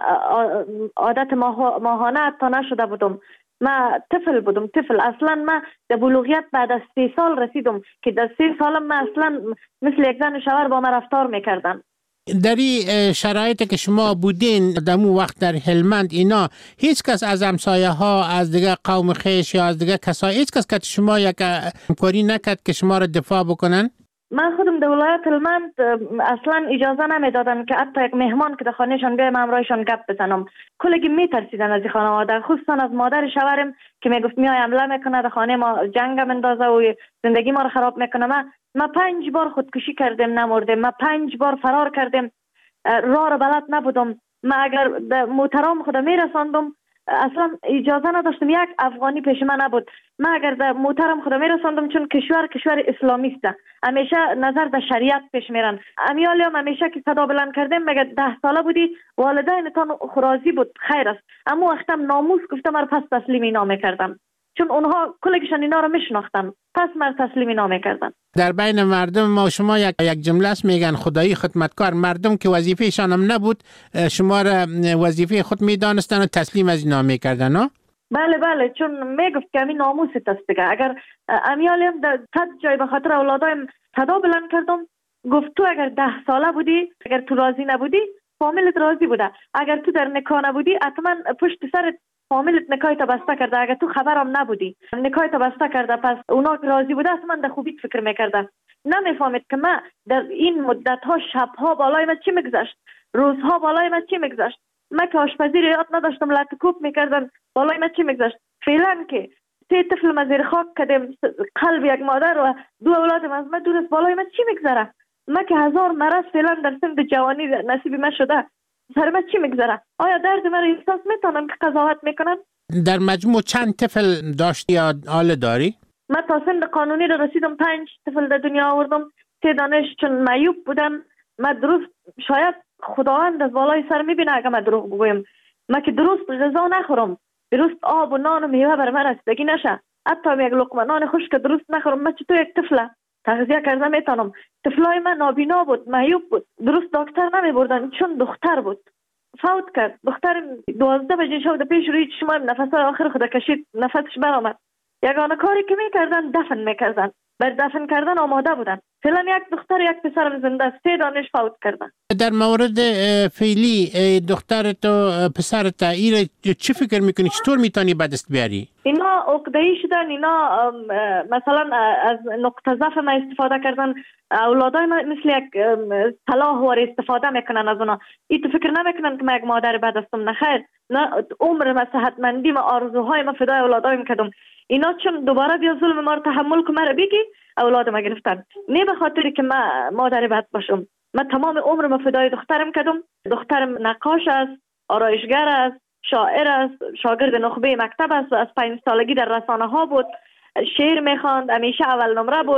عادت ماهانه حتی نشده بودم. من طفل بودم، طفل. اصلا من به بلوغیت بعد از سی سال رسیدم که در سی سالم من اصلا مثل یک زن شوهر با من رفتار میکردن. در این شرایطی که شما بودین در اون وقت در هلمند اینا، هیچ کس از همسایه ها، از دیگه قوم خیش یا از دیگه کسای، هیچ کس که شما یک همکاری نکرد که شما را دفاع بکنن؟ من خودم در ولایت هلمند اصلا اجازه نمیدادن که حتی یک مهمان که در خانهشان بیایم همراهشان گپ بزنم. کلگی میترسیدن از این خانواده، خصوصا از مادر شوهرم که میگفت میای حمله میکنه در خانه ما، جنگ اندازه و زندگی ما رو خراب میکنه. من ما پنج بار خودکشی کردم نمردم، ما پنج بار فرار کردم، راه رو بلد نبودم. من اگر به محترم خودم میرساندم اصلا اجازه نداشتم، یک افغانی پیش من نبود. من اگر در محترم خودم میرساندم چون کشور کشور اسلامی است، همیشه نظر در شریعت پیش میرن. امیالی هم همیشه که صدا بلند کردم میگه ده ساله بودی والدینتان خراجی بود خیر است، اما وقتم ناموس گفتم مر پس تسلیم اینا میکردم چون اونها کلگشان اینا رو میشناختن، پس مر تسلیم اینا میکردن. در بین مردم ما شما یک یک جمله است میگن خدایی خدمتکار، مردم که وظیفه‌شان هم نبود شما را وظیفه خود میدانستن و تسلیم از اینا میکردن ها؟ بله بله، چون میگفت که همین ناموست است دیگه. اگر امیالیم در صد جای به خاطر اولادایم صدا بلند کردم، گفت تو اگر ده ساله بودی، اگر تو راضی نبودی فامیلت راضی بوده، اگر تو در نکاح نبودی حتما پشت سرت فامیلت نکاح تا بسته کرده، اگر تو خبرم نبودی نکاح تا بسته کرده، پس اونا راضی بوده اصلا در خوبیت فکر میکرده. نمیفهمید که من در این مدت ها شبها بالای من چی میگذشت، روزها بالای من چی میگذشت. من که آشپزی رو یاد نداشتم، لطکوب میکردن، بالای من چی میگذشت. فعلا که سه طفل ما زیر خاک کردم، قلب یک مادر و دو اولادم از من دور است، بالای من چی میگذره. من که هزار مرض فعلا در سن جوانی نصیب من شده، سر من چی میگذره؟ آیا درد من رو احساس میتونم که قضاوت میکنن؟ در مجموع چند طفل داشتی یا حال داری؟ من تا سن قانونی رو رسیدم پنج طفل در دنیا آوردم. سه دانش چون معیوب بودن. من درست شاید خداوند از بالای سر میبینه اگه من دروغ بگویم، من که درست غذا نخورم، درست آب و نان و میوه بر من رسیدگی نشه، حتی یک لقمه نان خشک درست نخورم، من چطور یک طفله تغذیه کرده میتونم؟ طفلای من نابینا بود، معیوب بود، درست دکتر نمی بردن چون دختر بود. فوت کرد دختر دوازده بجه شب پیش روی چشمایم نفس آخر خود کشید، نفسش برآمد. یگانه کاری که میکردن دفن میکردن، بر دفن کردن آماده بودن. فعلا یک دختر یک پسرم زنده است، سه دانش فوت کردن. در مورد فعلی دختر تو پسر تا ایره چی فکر میکنی؟ چطور میتونی به دست بیاری؟ اینا عقده‌ای شدن، اینا مثلا از نقطه ضعف ما استفاده کردن، اولادای ما مثل یک سلاح وار استفاده میکنن از اونا. این تو فکر نمیکنن که من یک مادر بد هستم، نه خیر، نه، عمر ما، صحتمندی ما، آرزوهای ما فدای اولادایم کردم. اینا چون دوباره بیا ظلم ما رو تحمل که مرا بگی اولاد ما گرفتن، نه به خاطری که من مادر بد باشم. من تمام عمر ما فدای دخترم کردم. دخترم نقاش است، آرایشگر است، شاعر است، شاگرد نخبه مکتب است و از پنج سالگی در رسانه ها بود، شعر میخواند، همیشه اول نمره بود.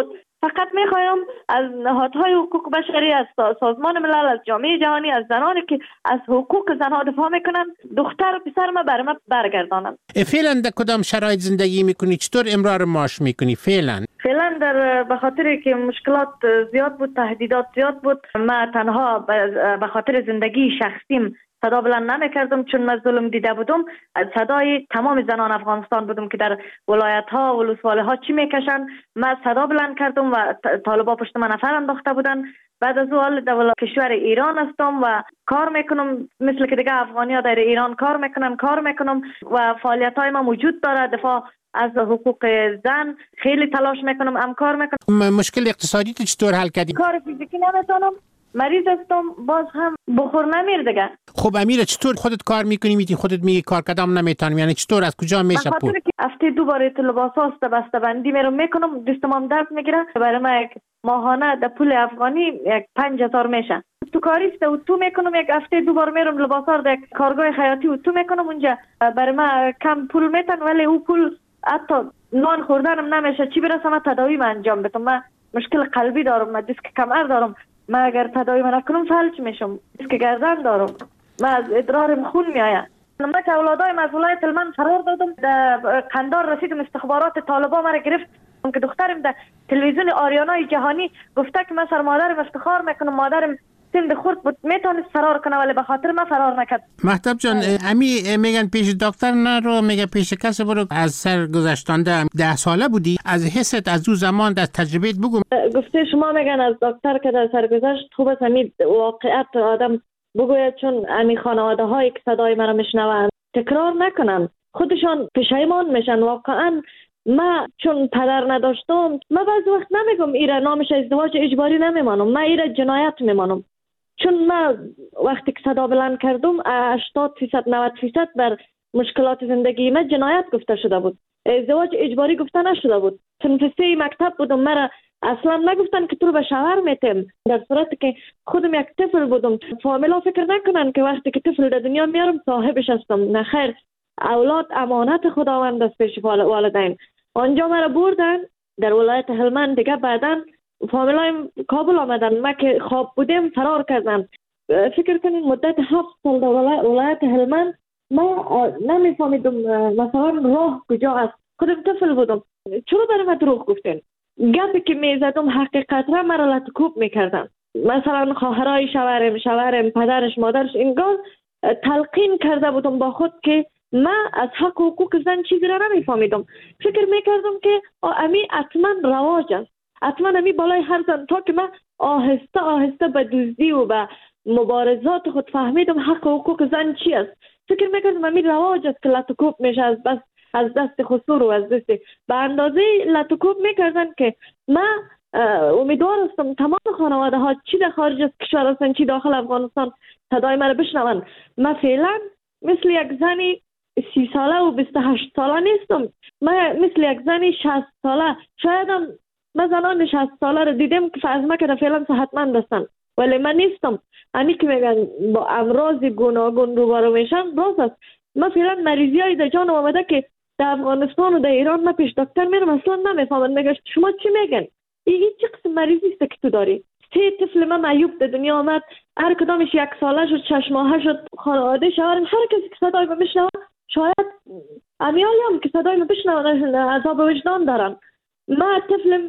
فقط میخوایم از نهادهای حقوق بشری، از سازمان ملل، از جامعه جهانی، از زنانی که از حقوق زنها دفاع میکنن دختر و پسر ما بر ما برگردانند. فعلا در کدام شرایط زندگی میکنی؟ چطور امرار معاش میکنی فعلا؟ فعلا در به خاطر که مشکلات زیاد بود، تهدیدات زیاد بود، ما تنها به خاطر زندگی شخصیم صدا بلند نمیکردم، چون من ظلم دیده بودم. صدای تمام زنان افغانستان بودم که در ولایت ها و ولسوالی ها چی میکشن. من صدا بلند کردم و طالبا پشت من نفر انداخته بودن. بعد از اول در کشور ایران هستم و کار میکنم مثل که دیگه افغانی ها در ایران کار میکنن کار میکنم و فعالیت های ما موجود داره. دفاع از حقوق زن خیلی تلاش میکنم، هم کار میکنم. مشکل اقتصادی تو چطور حل کردی؟ کار فیزیکی نمیتونم، مریض هستم، باز هم بخور نمیر دیگه. خب امیره چطور خودت کار میکنی؟ میتی خودت میگی کار کردم نمیتونم، یعنی چطور از کجا میشه پول؟ بخاطر که هفته دو بار لباس هاست بسته بندی میرم میکنم، دستم درد میگیره. برای ما یک ماهانه در پول افغانی یک پنج هزار میشه. تو کاریست و تو میکنم، یک هفته دو بار میرم لباس ها در کارگاه خیاطی و تو میکنم. اونجا برای ما کم پول میتن، ولی او پول حتی نان خوردنم نمیشه. چی برسم تداوی من انجام بدم؟ من مشکل قلبی دارم، من دیسک کمر دارم. من اگر تداوی من نکنم فلج میشم. دیسک گردن دارم، من از ادرارم خون میآید. من که اولادایم از ولایت هلمند فرار دادم، در قندار رسیدم، استخبارات طالبا مرا گرفت که دخترم در تلویزیون آریانای جهانی گفته که من سر مادرم افتخار میکنم، مادرم سند خورد بود میتونست فرار کنه ولی به خاطر من فرار نکرد. مهتاب جان، امی میگن پیش دکتر نرو، میگه پیش کسی برو. از سر گذشتانده ده ساله بودی، از حست از اون زمان در تجربیت بگو. گفته شما میگن از دکتر که در سر گذشت، خوب است همین واقعیت آدم بگوید، چون امی خانواده هایی که صدای مرا میشنوند تکرار نکنن، خودشان پشیمان میشن. واقعا ما چون پدر نداشتم، ما بعض وقت نمیگم ایره نامش ازدواج اجباری نمیمانم، ما ایره جنایت میمانم. چون ما وقتی که صدا بلند کردم هشتاد فیصد نود فیصد بر مشکلات زندگی ما جنایت گفته شده بود، ازدواج اجباری گفته نشده بود. تنفسی مکتب بودم، مرا اصلا نگفتن که تو رو به شوهر میتیم، در صورتی که خودم یک طفل بودم. فامیلا فکر نکنن که وقتی که طفل در دنیا میارم صاحبش هستم. نه خیر، اولاد امانت خداوند است پیش والدین. آنجا مرا بردن در ولایت هلمند، دیگه بعداً فامیلایم کابل آمدن، ما که خواب بودیم فرار کردن. فکر کنین مدت هفت سال در ولایت هلمند ما نمیفهمیدم مثلا راه کجا است. خودم طفل بودم، چرا برای من دروغ گفتین؟ گپی که میزدم حقیقت را مرا لطکوب میکردن. مثلا خواهرای شوهرم، شوهرم، پدرش، مادرش، انگار تلقین کرده بودم با خود که من از حق و حقوق زن چیزی را نمیفهمیدم. فکر میکردم که امی حتما رواج است، حتما امی بالای هر زن. تا که من آهسته آهسته به دزدی و به مبارزات خود فهمیدم حق و حقوق زن چی است. فکر میکردم امی رواج است که لطکوب میشه از بس از دست خسور و از دست به اندازه لطکوب میکردن که من امیدوار هستم تمام خانواده ها چی در خارج از کشور هستن چی داخل افغانستان صدای من بشنون. من فعلا مثل یک زنی سی ساله و بیست و هشت ساله نیستم، من مثل یک زنی شصت ساله. شاید هم من زنان شصت ساله رو دیدم که از ما که فعلا صحتمند هستن، ولی من نیستم. همی که میگن با امراض گوناگون روبرو میشن راست است. من فعلا مریضی های در جانم آمده که در افغانستان و در ایران من پیش دکتر میرم اصلا نمیفهمم. میگه شما چی میگن؟ این چه قسم مریضی است که تو داری؟ سه طفل من معیوب در دنیا آمد، هر کدامش یک ساله شد، شش ماهه شد. خانواده شوهرم هر کسی که صدای من بشنوه، شاید امیالی هم که صدای من بشنوه عذاب وجدان دارن. من طفلم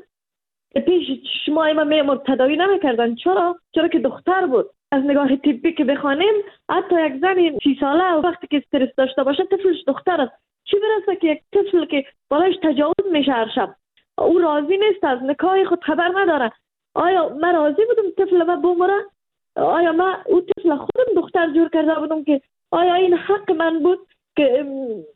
پیش شما من میمرد تداوی نمیکردن. چرا؟ چرا که دختر بود. از نگاه طبی که بخوانیم حتی یک زن سی ساله و وقتی که استرس داشته باشه طفلش دختر است. چی برسه که یک طفل که بالایش تجاوز میشه هر شب، او راضی نیست، از نکاح خود خبر نداره. آیا من راضی بودم طفل من بمره؟ آیا من او طفل خودم دختر جور کرده بودم که آیا این حق من بود که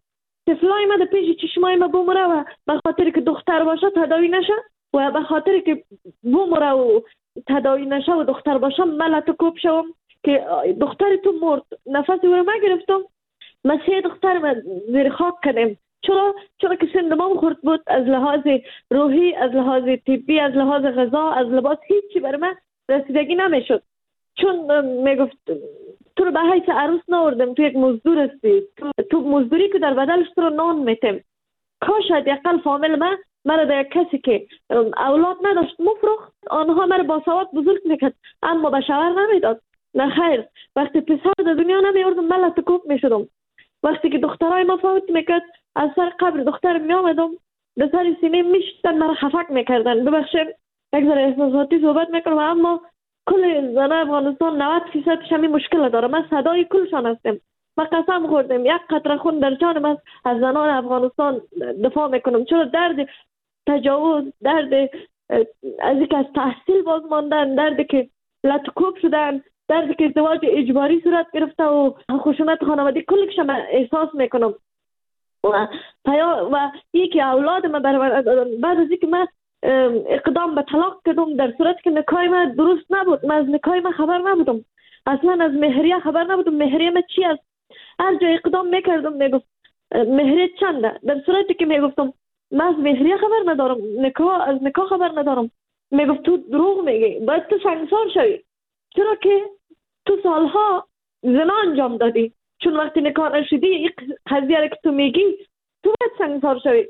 طفلای من در پیش چشمای من بمره و به خاطر که دختر باشه تداوی نشه و به خاطر که بمره و تداوی نشه و دختر باشه من لطکوب شوم که دختر تو مرد، نفسی رو من گرفتم. من سه دختر من زیر خاک کردم. چرا؟ چرا که سند ما خورد بود، از لحاظ روحی، از لحاظ طبی، از لحاظ غذا، از لباس، هیچی برای من رسیدگی نمیشد. چون میگفت تو رو به حیث عروس نوردم، تو یک مزدور هستی، تو, تو مزدوری که در بدلش تو رو نان میتیم. کاش حداقل فامیل من مرا در کسی که اولاد نداشت مفروخت، آنها مرا با سواد بزرگ میکرد اما به شوهر نمیداد. نه خیر، وقتی پسر در دنیا نمیوردم من لطکوب میشدم. وقتی که دخترای ما فوت میکرد از سر قبر دختر میامدم در سر سینه میشتن مرا خفک میکردن. ببخشید یک ذره احساساتی صحبت میکنم اما کل زن افغانستان نود فیصد همین مشکل داره. من صدای کلشان هستم. من قسم خوردم یک قطره خون در جانم از از زنان افغانستان دفاع میکنم، چرا درد تجاوز، درد از اینکه از تحصیل باز ماندن، دردی که لطکوب شدن، دردی که ازدواج اجباری صورت گرفته و خشونت خانوادگی، کلش من احساس میکنم. و پیا و یکی اولاد من بعد از اینکه من اقدام به طلاق کردم در صورتی که نکاح من درست نبود، من از نکاح من خبر نبودم، اصلا از مهریه خبر نبودم، مهریه من چی است. هر جا اقدام میکردم میگفت مهریه چنده، در صورتی که میگفتم من از مهریه خبر ندارم، نکاح از نکاح خبر ندارم، میگفت تو دروغ میگی، باید تو سنگسار شوی، چرا که تو سالها زنا انجام دادی، چون وقتی نکاح نشدی این قضیه که تو میگی تو باید سنگسار شوی.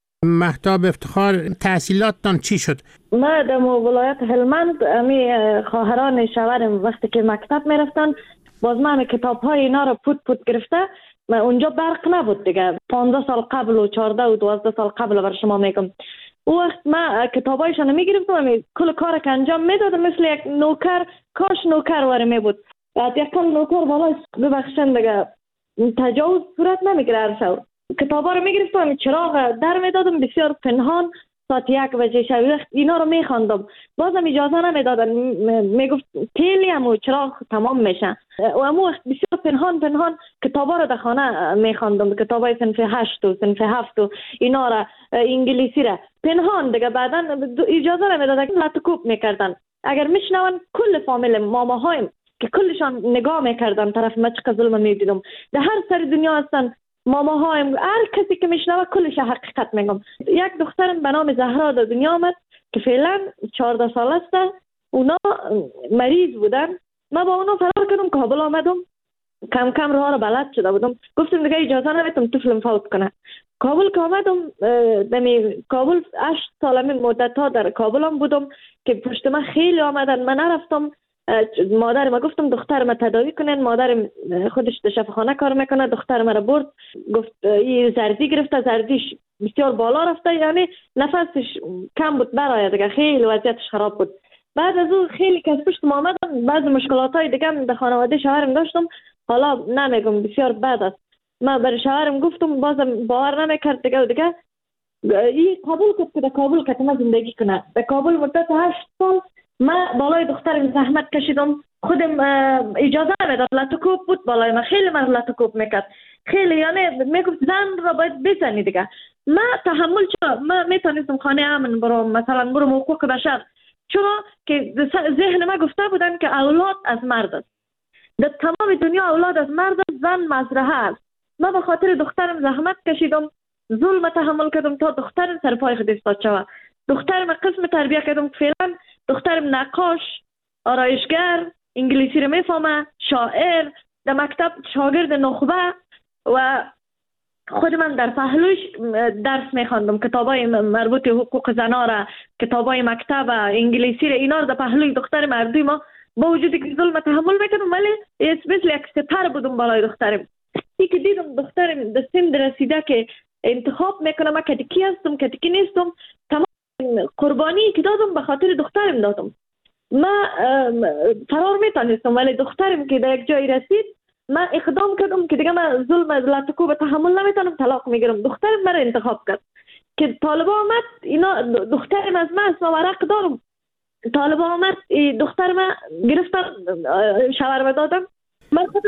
مهتاب افتخار، تحصیلاتتان چی شد؟ ما در ولایت هلمند امی خواهران شوهرم وقتی که مکتب میرفتن باز من کتاب های اینا رو پوت پوت گرفته، من اونجا برق نبود دیگه، پانزده سال قبل و چهارده و دوازده سال قبل بر شما میگم. او وقت من کتابایشان میگرفتم، کل کار که انجام میدادم مثل یک نوکر، کاش نوکر واره می بود. یک کل نوکر بالا ببخشن دیگه تجاوز صورت نمیگیره هر شب. کتابا رو میگرفتم، چراغ در میدادم بسیار پنهان، ساعت یک بجه شب اینا رو میخواندم، بازم اجازه نمیدادن، میگفت تیلی هم چراغ تمام میشه و امو وقت بسیار پنهان پنهان کتابا رو در خانه میخواندم، کتابای صنف هشت و صنف هفت و اینا را انگلیسی را پنهان دیگه. بعدا اجازه نمیدادن، لطکوب میکردن. اگر میشنون کل فامیل ماماهایم که کلشان نگاه میکردن طرف ما، چقدر ظلم میدیدم. در هر سر دنیا هستن ماماهایم، هر کسی که میشنوه کلش حقیقت میگم. یک دخترم به نام زهرا در دنیا آمد که فعلا چهارده سال است، اونا مریض بودن، من با اونا فرار کردم، کابل آمدم، کم کم راه را بلد شده بودم، گفتم دیگه اجازه نمیتم طفلم فوت کنه. کابل که آمدم، دمی کابل هشت سالمی مدت ها در کابل هم بودم که پشت من خیلی آمدن، من نرفتم. مادر ما گفتم دختر ما تداوی کنن، مادر خودش در شفاخانه کار میکنه، دختر ما را برد، گفت این زردی گرفته، زردیش بسیار بالا رفته، یعنی نفسش کم بود برای دیگه، خیلی وضعیتش خراب بود. بعد از اون خیلی که از پشت ما آمدن، بعض مشکلات های دیگه در خانواده شوهرم داشتم، حالا نمیگم بسیار بد است. من برای شوهرم گفتم، بازم باور نمیکرد دیگه و دیگه این قبول کرد که در کابل که ما زندگی کنه. در کابل مدت هشت سال من بالای دخترم زحمت کشیدم، خودم اجازه نمیداد، لطکوب بود بالای من، خیلی من لطکوب میکرد، خیلی، یعنی میگفت زن را باید بزنی دیگه. من تحمل چرا؟ من میتونستم خانه امن برام، مثلا برام حقوق بشر، چرا که ذهن من گفته بودن که اولاد از مرد است، در تمام دنیا اولاد از مرد است، زن مزرعه است. من به خاطر دخترم زحمت کشیدم، ظلم تحمل کردم تا دخترم سر پای خود ایستاد شود. دخترم قسم تربیت کردم، فعلا دخترم نقاش، آرایشگر، انگلیسی رو میفهمه، شاعر، در مکتب شاگرد نخبه و خود من در پهلوش درس میخواندم، کتابای مربوط حقوق زنا را، کتابای مکتب، انگلیسی را، اینا رو در پهلوی دخترم اردوی ما با وجودی که ظلم تحمل میکردم ولی مثل یک سپر بودم بالای دخترم. ای که دیدم دخترم در سن رسیده که انتخاب میکنم کدکی هستم کدکی نیستم، تمام قربانی که دادم به خاطر دخترم دادم. من فرار میتونستم ولی دخترم که در یک جایی رسید من اقدام کردم که دیگه من ظلم از لطکوب تحمل نمیتونم، طلاق میگیرم. دخترم مرا انتخاب کرد که طالبا آمد، اینا دخترم از من اسم ورق دارم، طالبا آمد دختر من گرفتن شاورما دادم. من خودم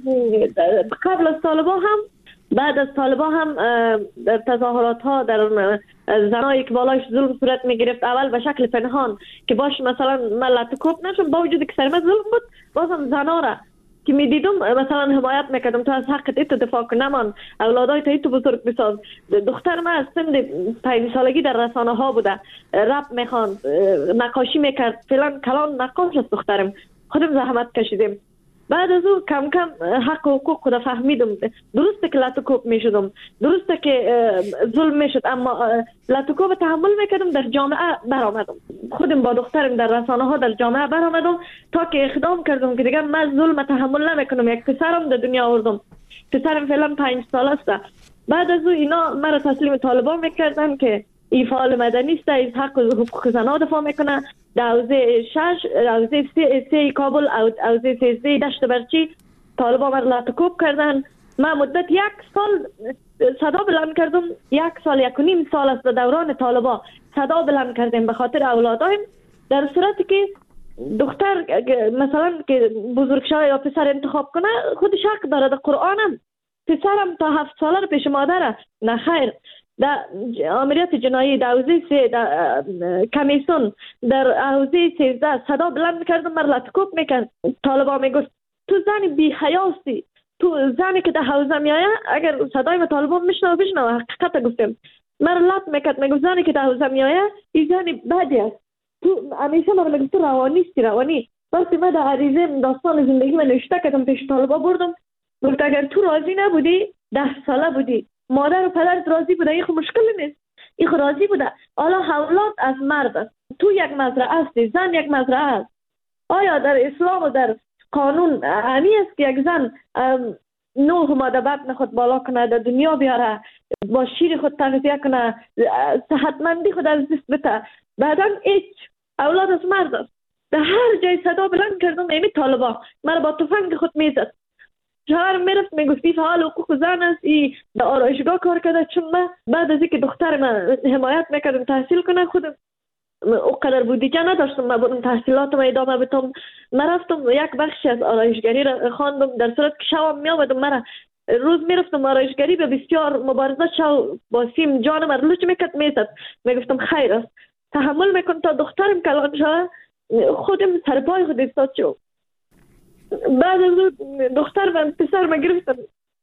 قبل از طالبا هم بعد از طالبا هم در تظاهرات ها در زنایی که بالایش ظلم صورت می گرفت، اول به شکل پنهان که باش مثلا من لطکوب نشم، با وجودی که سر من ظلم بود بازم زنا را که می دیدم مثلا حمایت میکردم، تو از حقت ایتو دفاع کن، نمان اولادای تو ایتو بزرگ بساز. دختر من از سن پنج سالگی در رسانه ها بوده، رپ میخواند، نقاشی میکرد، فعلا کلان نقاش است دخترم. خودم زحمت کشیدیم بعد از او کم کم حق و حقوق خود فهمیدم. درسته که لاتوکوب میشدم، درسته که ظلم میشد، اما لاتوکوب تحمل میکردم، در جامعه برآمدم. خودم با دخترم در رسانه ها در جامعه برآمدم تا که اقدام کردم که دیگه من ظلم تحمل نمیکنم. یک پسرم در دنیا آوردم، پسرم فعلا پنج ساله است. بعد از او اینا مرا تسلیم طالبان میکردن که این فعال مدنی است، از حق و حقوق زنان دفاع میکنه. در حوزه شش، حوزه سه, سه کابل، حوزه سیزده دشت برچی طالبان مرا لاتوکوب کردن. من مدت یک سال صدا بلند کردم، یک سال یک و نیم سال است در دوران طالبان صدا بلند کردیم به خاطر اولادایم، در صورتی که دختر مثلا که بزرگشاه یا پسر انتخاب کنه خودش حق داره. در قرآنم پسرم تا هفت ساله رو پیش مادره، نه خیر. در عملیات جنایی در حوزه سه، در کمیسون در حوزه سیزده صدا بلند میکردم، مرا لاتوکوب میکرد. طالبان میگفت تو زنی بی حیاسی، تو زنی که در حوزه میایه اگر صدای ما طالبان میشنو بشنو. حقیقت گفتم، مرا لات میکرد، میگفت زنی که در حوزه میایه این زنی بدی است. تو همیشه مرا میگفت تو روانیستی، روانی. وقتی من در عریضه داستان زندگی من نوشته کردم پیش طالبان بردم، گفت اگر تو راضی نبودی، ده ساله بودی، مادر و پدرت راضی بوده، این خو مشکل نیست، این خو راضی بوده. حالا اولاد از مرد است، تو یک مزرعه هستی، زن یک مزرعه است. آیا در اسلام و در قانون همی است که یک زن نوح ماده بدن خود بالا کنه، در دنیا بیاره، با شیر خود تغذیه کنه، صحتمندی خود از دست بده، بعدا هیچ اولاد از مرد است. در هر جای صدا بلند کردم ایمی طالبان مرا با تفنگ خود میزد. شوهرم میرفت میگفتی فعال حقوق زن است، ای در آرایشگاه کار کرده. چون من بعد از اینکه دختر من حمایت میکردم تحصیل کنه، خودم اونقدر بودجه نداشتم من برم تحصیلاتم ادامه بدم. من رفتم یک بخشی از آرایشگری را خواندم، در صورت که شبم میآمدم مرا روز میرفتم آرایشگری به بسیار مبارزه شو با سیم جان من لوچ میکرد میزد. میگفتم خیر است تحمل میکنم تا دخترم کلان شد. خودم سرپای خود ایستاد شد. بعد از دختر و پسر ما گرفتن.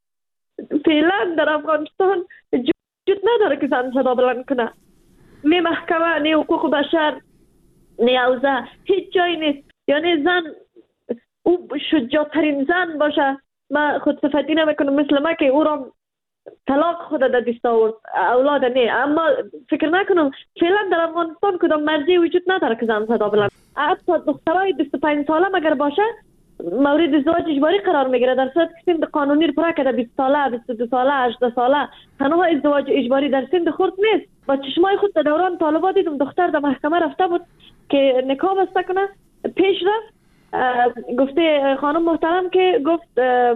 فعلا در افغانستان جد نداره که زن صدا بلند کنه، نه محکمه، نه حقوق بشر، نه حوزه، هیچ جایی نیست. یعنی زن او شجاعترین زن باشه، ما خود صفتی نمیکنم مثل ما که او را طلاق خود در دست آورد، اولاد نه. اما فکر نکنم فعلا در افغانستان کدام مرجعی وجود نداره که زن صدا بلند. حتی دخترای بیست و پنج ساله مگر باشه مورد ازدواج اجباری قرار میگیره، در صورت که سن قانونی رو پورا کرده، بیست ساله، بیست و دو ساله، هجده ساله، تنها ازدواج اجباری در سن خرد نیست. با چشمای خود در دوران طالبان دیدم دختر در محکمه رفته بود که نکاح بسته کنه، پیش رفت گفته خانم محترم که گفت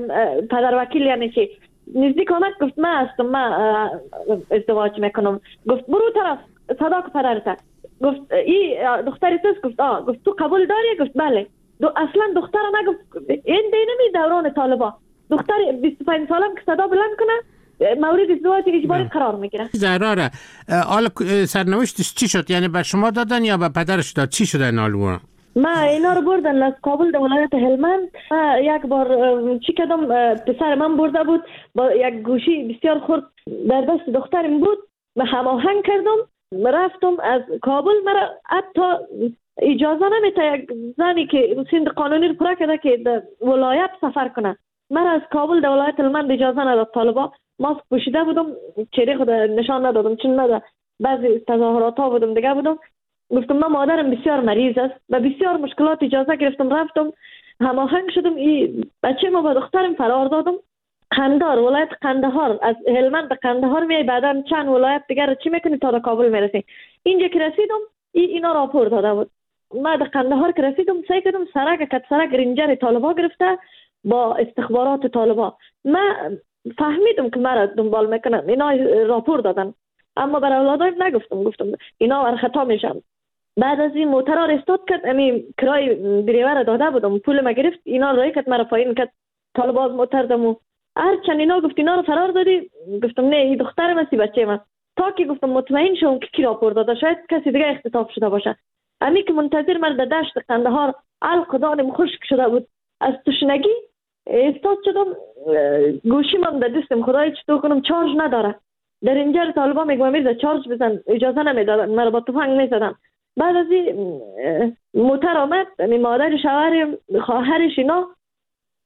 پدر وکیل یعنی چی، نزدیک آمد گفت من هستم، من ازدواج میکنم. گفت برو طرف صدا که پدرت. گفت این دختری توست؟ گفت آه. گفت تو قبول داری؟ گفت بله. دو اصلا دختر نگفت این دینمی دوران طالبان دختر بیست و پنج سالم که صدا بلند کنه مورد ازدواج اجباری قرار میگیره. زهرا حالا سرنوشتش چی شد؟ یعنی به شما دادن یا به پدرش داد؟ چی شده این حالو؟ ما اینا رو بردن از کابل در ولایت هلمند. یک بار چی کردم، پسر من برده بود با یک گوشی بسیار خرد در دست دخترم بود، من هماهنگ کردم رفتم از کابل. مرا حتی اجازه نمیده یک زنی که سن قانونی رو پورا کرده که در ولایت سفر کنه. مرا از کابل در ولایت هلمند اجازه نداد طالبان. ماسک پوشیده بودم، چهره خود نشان ندادم چون نداد بعضی تظاهرات ها بودم دیگه بودم. گفتم من مادرم بسیار مریض است و بسیار مشکلات، اجازه گرفتم رفتم هماهنگ شدم. این بچه ما با دخترم فرار دادم. قندهار، ولایت قندهار، از هلمند به قندهار میای، بعدا چند ولایت دیگر چی میکنی تا کابل میرسی. اینجا که رسیدم ای اینا راپور داده بود. ما در قندهار که رسیدم سعی کردم سرک کت سرک رنجر طالبان گرفته با استخبارات طالبان. من فهمیدم که مرا دنبال میکنن، اینا راپور دادن، اما برای اولادایم نگفتم. گفتم اینا ور خطا میشن. بعد از این موتر را استاد کرد، امی کرای دریور داده بودم، پول ما گرفت، اینا رای کرد مرا پایین کرد. طالبان از موتر دمو هر چند اینا گفت اینا رو فرار دادی. گفتم نه این دخترم است، بچه‌م است. تا که گفتم مطمئن شوم که کی راپور داده، شاید کسی دیگه اختطاف شده باشه. امی که منتظر مرد در دشت قندهار علق دانم خشک شده بود، از تشنگی استاد شدم. گوشی من در دستم، خدای چطور کنم چارج نداره. در اینجا طالبان میگم میرزا چارج بزن، اجازه نمیدادن، مرا با تفنگ میزدن. بعد از این موتر آمد، می مادر شوهر خواهرش اینا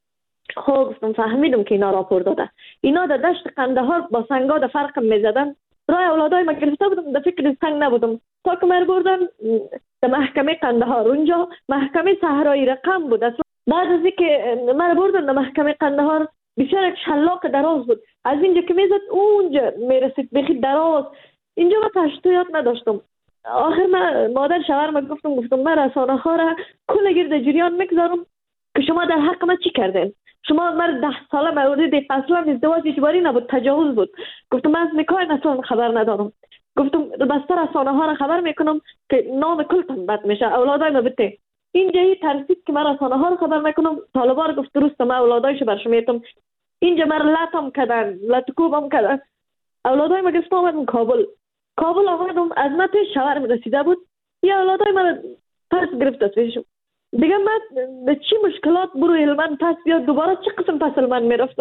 خب گفتم فهمیدم که اینا راپور داده. اینا در دشت قندهار با سنگا در فرق میزدن. رای اولادای ما گرفته بودم، در فکر سنگ نبودم تا که مر بردن در محکمه قندهار. اونجا محکمه صحرایی رقم بود. اصلا بعد از اینکه مر بردن در محکمه قندهار بسیار یک شلاق دراز بود. از اینجا که میزد اونجا میرسید بخی دراز. اینجا من پشتویات نداشتم. آخر من مادر شوهر ما گفتم گفتم من رسانه ها را کل گرد جریان میگذارم که شما در حق من چی کردین. شما مرد ده ساله مورد اصلا ازدواج اجباری نبود، تجاوز بود. گفتم من از نکاح اصلا خبر ندارم. گفتم بسته رسانه ها را خبر میکنم که نام کلتان بد میشه، اولادای ما بته. اینجا هی ترسید که من رسانه ها را خبر میکنم. طالبا گفت درست من اولادایش برش میتم. اینجا مر لطم کردن، لطکوبم کردن. اولادای ما گفت آمدم کابل. کابل آمدم از من توی شوهرم رسیده بود. یا اولادای من پس گرفت تصویرشم. دیگه من به چی مشکلات برو هلمند پس بیاد دوباره چی قسم پس هلمند میرفتم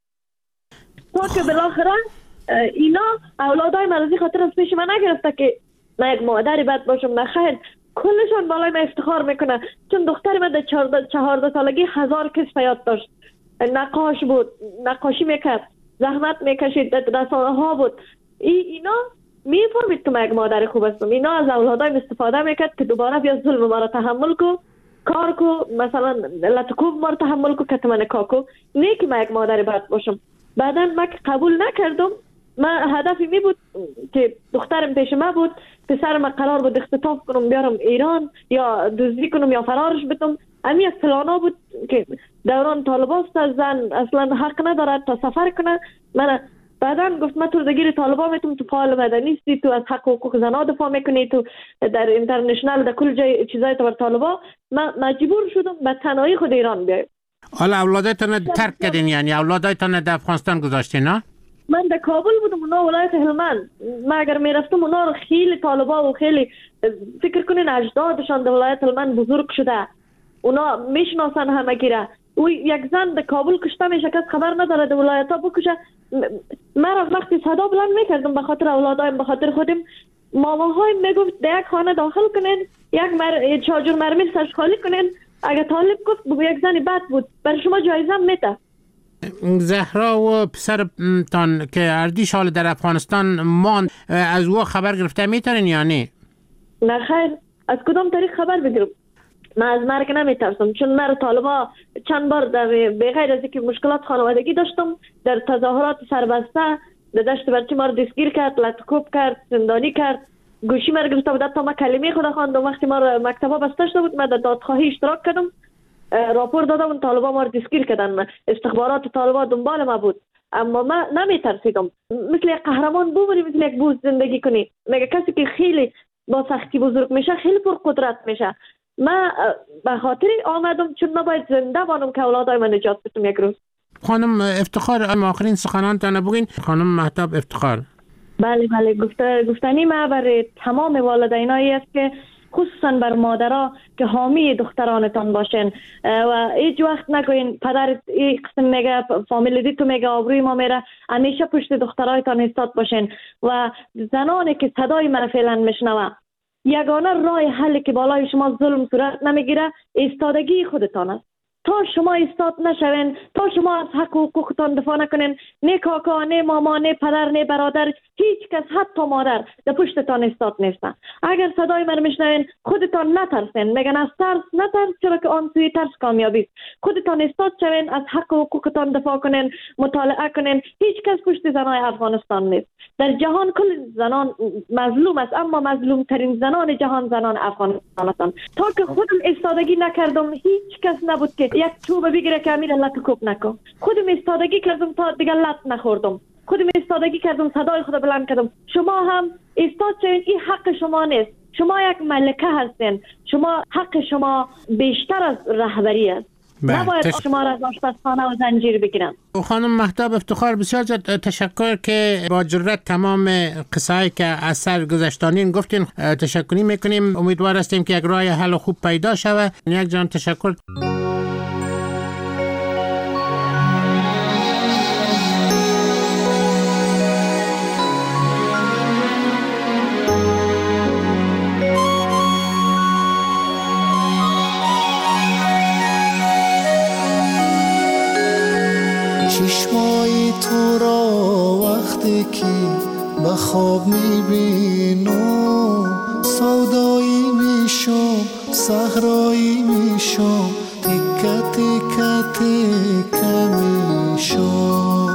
تا که بالاخره اینا اولادای من از این خاطر از پیش من نگرفته که من یک مادری بد باشم. نخیر، کلشان بالای من افتخار میکنه چون دختر من در چهارده سالگی هزار کس فیاد داشت. نقاش بود، نقاشی میکرد، زحمت میکشید، رسانه ها بود. ای اینا میفهمید که من یک مادر خوب هستم. اینا از اولادایم استفاده میکرد که دوباره بیا ظلم ما را تحمل کو، کار کو، مثلا لطکوب ما را تحمل کو، کتمن کاکو. نه که من یک مادر بد باشم. بعدا من که قبول نکردم. من هدفی می بود که دخترم پیش من بود، پسر من قرار بود اختطاف کنم بیارم ایران یا دزدی کنم یا فرارش بدم. امی یک پلانا بود که دوران طالباست زن اصلا حق ندارد تا سفر کنه. من بعدا گفت من تو دگیر طالبا میتونم، تو فعال مدنیستی، تو از حق و حقوق زنها دفاع میکنی، تو در اینترنشنال در کل جای چیزای تو بر طالبا. من مجبور شدم به تنهایی خود ایران بیایم. حالا اولادایتان ترک کردین، یعنی اولادایتان در افغانستان گذاشتین نه؟ من در کابل بودم، اونا ولایت هلمند. من اگر میرفتم اونا رو خیلی طالبا و خیلی فکر کنین اجدادشان در ولایت هلمند بزرگ شده، اونا میشناسن همگی را. او یک زن در کابل کشته میشه کس خبر نداره، در ولایت ها بکشه. من وقتی صدا بلند میکردم به خاطر اولادایم، به خاطر خودم، ماماهای میگفت در یک خانه داخل کنین، یک مر... چاجور مرمر سرش خالی کنین. اگه طالب گفت بگو یک زنی بد بود، برای شما جایزه میده. زهرا و پسرتان که اردی سال در افغانستان ماند، از او خبر گرفته میتونین یا نه؟ نه خیر، از کدام طریق خبر بگیرم؟ من از مرگ نمیترسم، چون من طالبا چند بار در بغیر از اینکه مشکلات خانوادگی داشتم در تظاهرات سربسته در دشت برچی ما رو دستگیر کرد، لطکوب کرد، زندانی کرد، گوشی ما رو گرفته بود تا ما کلمه خدا خواندم. وقتی ما رو مکتبا بسته شده بود من در دادخواهی اشتراک کردم، راپور دادم، طالبا ما رو دستگیر کردن. استخبارات طالبا دنبال ما بود، اما من نمیترسیدم. مثل یک قهرمان بمونی، مثل یک بوز زندگی کنی. مگه کسی که خیلی با سختی بزرگ میشه خیلی پر قدرت میشه. من به خاطر آمدم چون من باید زنده بانم که اولادای من نجات بدم یک روز. خانم افتخار، آخرین سخنانتان بگین. خانم مهتاب افتخار. بله بله، گفته گفتنی ما برای تمام والدینایی است که خصوصا بر مادرها که حامی دخترانتان باشین و هیچ وقت نگوین پدر این قسم میگه، فامیل دی تو میگه، آبروی ما میره. همیشه پشت دخترایتان ایستاد باشین. و زنانی که صدای من فعلا میشنوه، یگانه راه حلی که بالای شما ظلم صورت نمیگیره ایستادگی خودتان است. تا شما ایستاد نشوین، تا شما از حق و حقوقتان دفاع نکنین، نه کاکا، نه ماما، نه پدر، نه برادر، هیچ کس حتی مادر در پشتتان ایستاد نیستن. اگر صدای من میشنوین خودتان نترسین. میگن از ترس نترس، چرا که آن سوی ترس کامیابی است. خودتان ایستاد شوین، از حق و حقوقتان دفاع کنین، مطالعه کنین. هیچ کس پشت زنای افغانستان نیست. در جهان کل زنان مظلوم است، اما مظلوم ترین زنان جهان زنان افغانستان هستند. تا که خودم ایستادگی نکردم هیچ کس نبود که یک چوب بگیره که امیر لطکوب نکن. خودم ایستادگی کردم تا دیگه لط نخوردم. خودم ایستادگی کردم، صدای خود بلند کردم. شما هم ایستاد شوین، این حق شما نیست. شما یک ملکه هستین. شما حق شما بیشتر از رهبری است. نباید شما را از آشپزخانه و زنجیر بگیرن. خانم مهتاب افتخار، بسیار زیاد تشکر که با جرأت تمام قصه‌ای که از سر گذشتانین گفتین. تشکری میکنیم. امیدوار هستیم که یک راه حل خوب پیدا شود. یک جان تشکر. چشمای تو را وقتی که به خواب میبینم سودایی میشم صحرایی میشم تکه تکه تکه میشم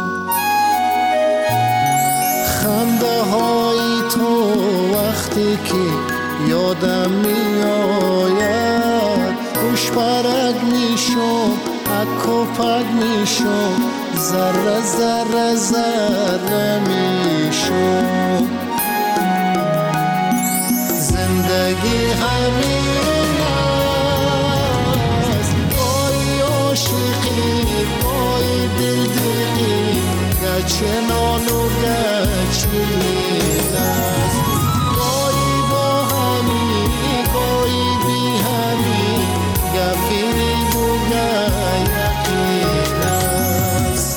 خنده های تو وقتی که یادم میآید خوش پرک میشم اک و پک میشم ذره ذره ذره میشم زندگی همین است گاهی عاشقی گاهی دلدلی گچه نان و گچه نیل است گاهی با همی گاهی بی همی گفیری بوگه یقین است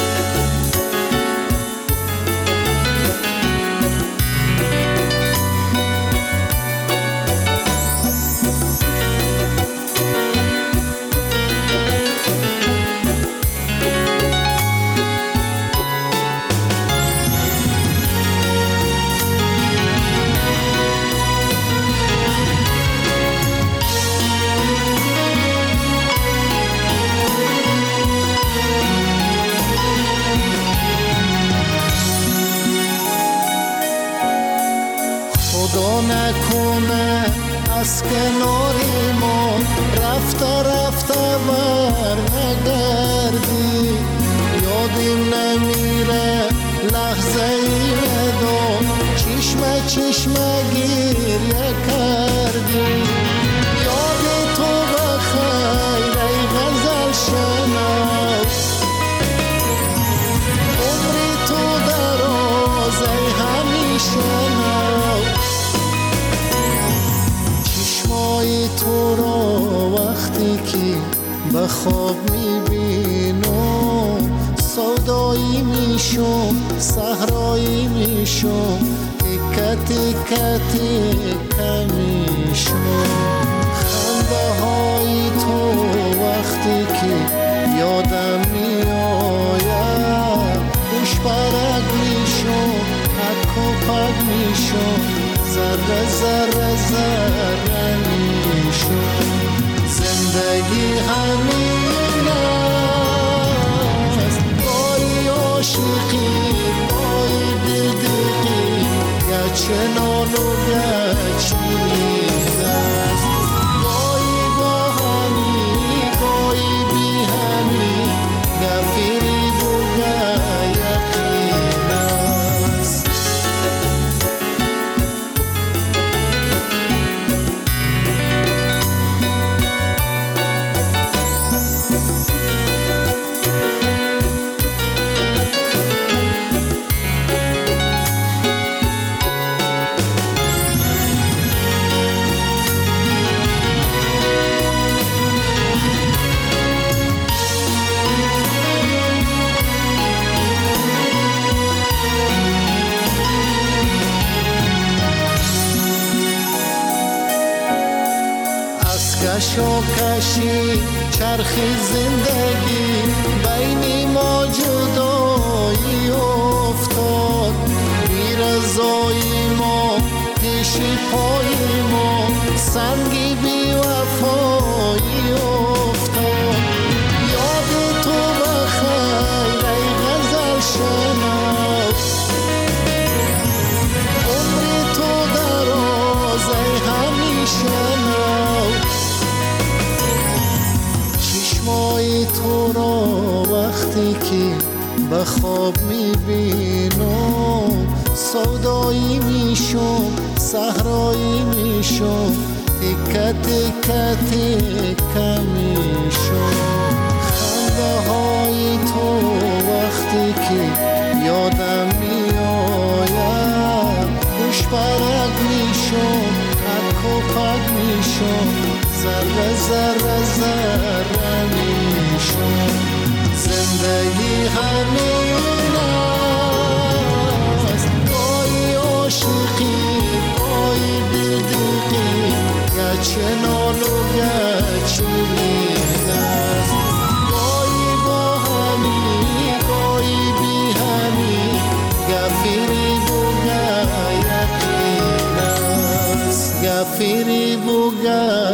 خدا نکنه از کناری ما رفته رفته بر نگردی یادیم نمیره لحظه ای ودام چشمه چشمه گریه کردی یاد تو بخیر ای غزل شنو عمری تو دراز ای همیشه نو چشمای تو را وقتی که به خواب میبینم سودایی میشم صحرایی میشم تکه تکه تکه میشم خنده های تو وقتی که یادم میآید خوش پرک میشم اک و پک میشم ذره ذره ذره میشم زندگی همین است گاهی عاشقی گاهی دلدلی گچه نان و گچه نیل است گاهی با همی گاهی بی همی گفیری بوگه یقین است کشاکشی چرخ زندگی بین ما جدایی افتاد بی رضایی ما پیش پای ما سنگی بی وفایی افتاد یاد تو بخیر ای غزل شنو عمری تو دراز ای همیشه نو چشمای تو را وقتی که به خواب میبینم سودایی میشم صحرایی میشم تکه تکه تکه میشم خنده های تو وقتی که یادم میآید خوش پرک میشم اک و پک میشم ذره ذره ذره میشم زندگی همین است گاهی عاشقی گاهی دلدلی گچه نان و گچه نیل است گاهی با همی دیگر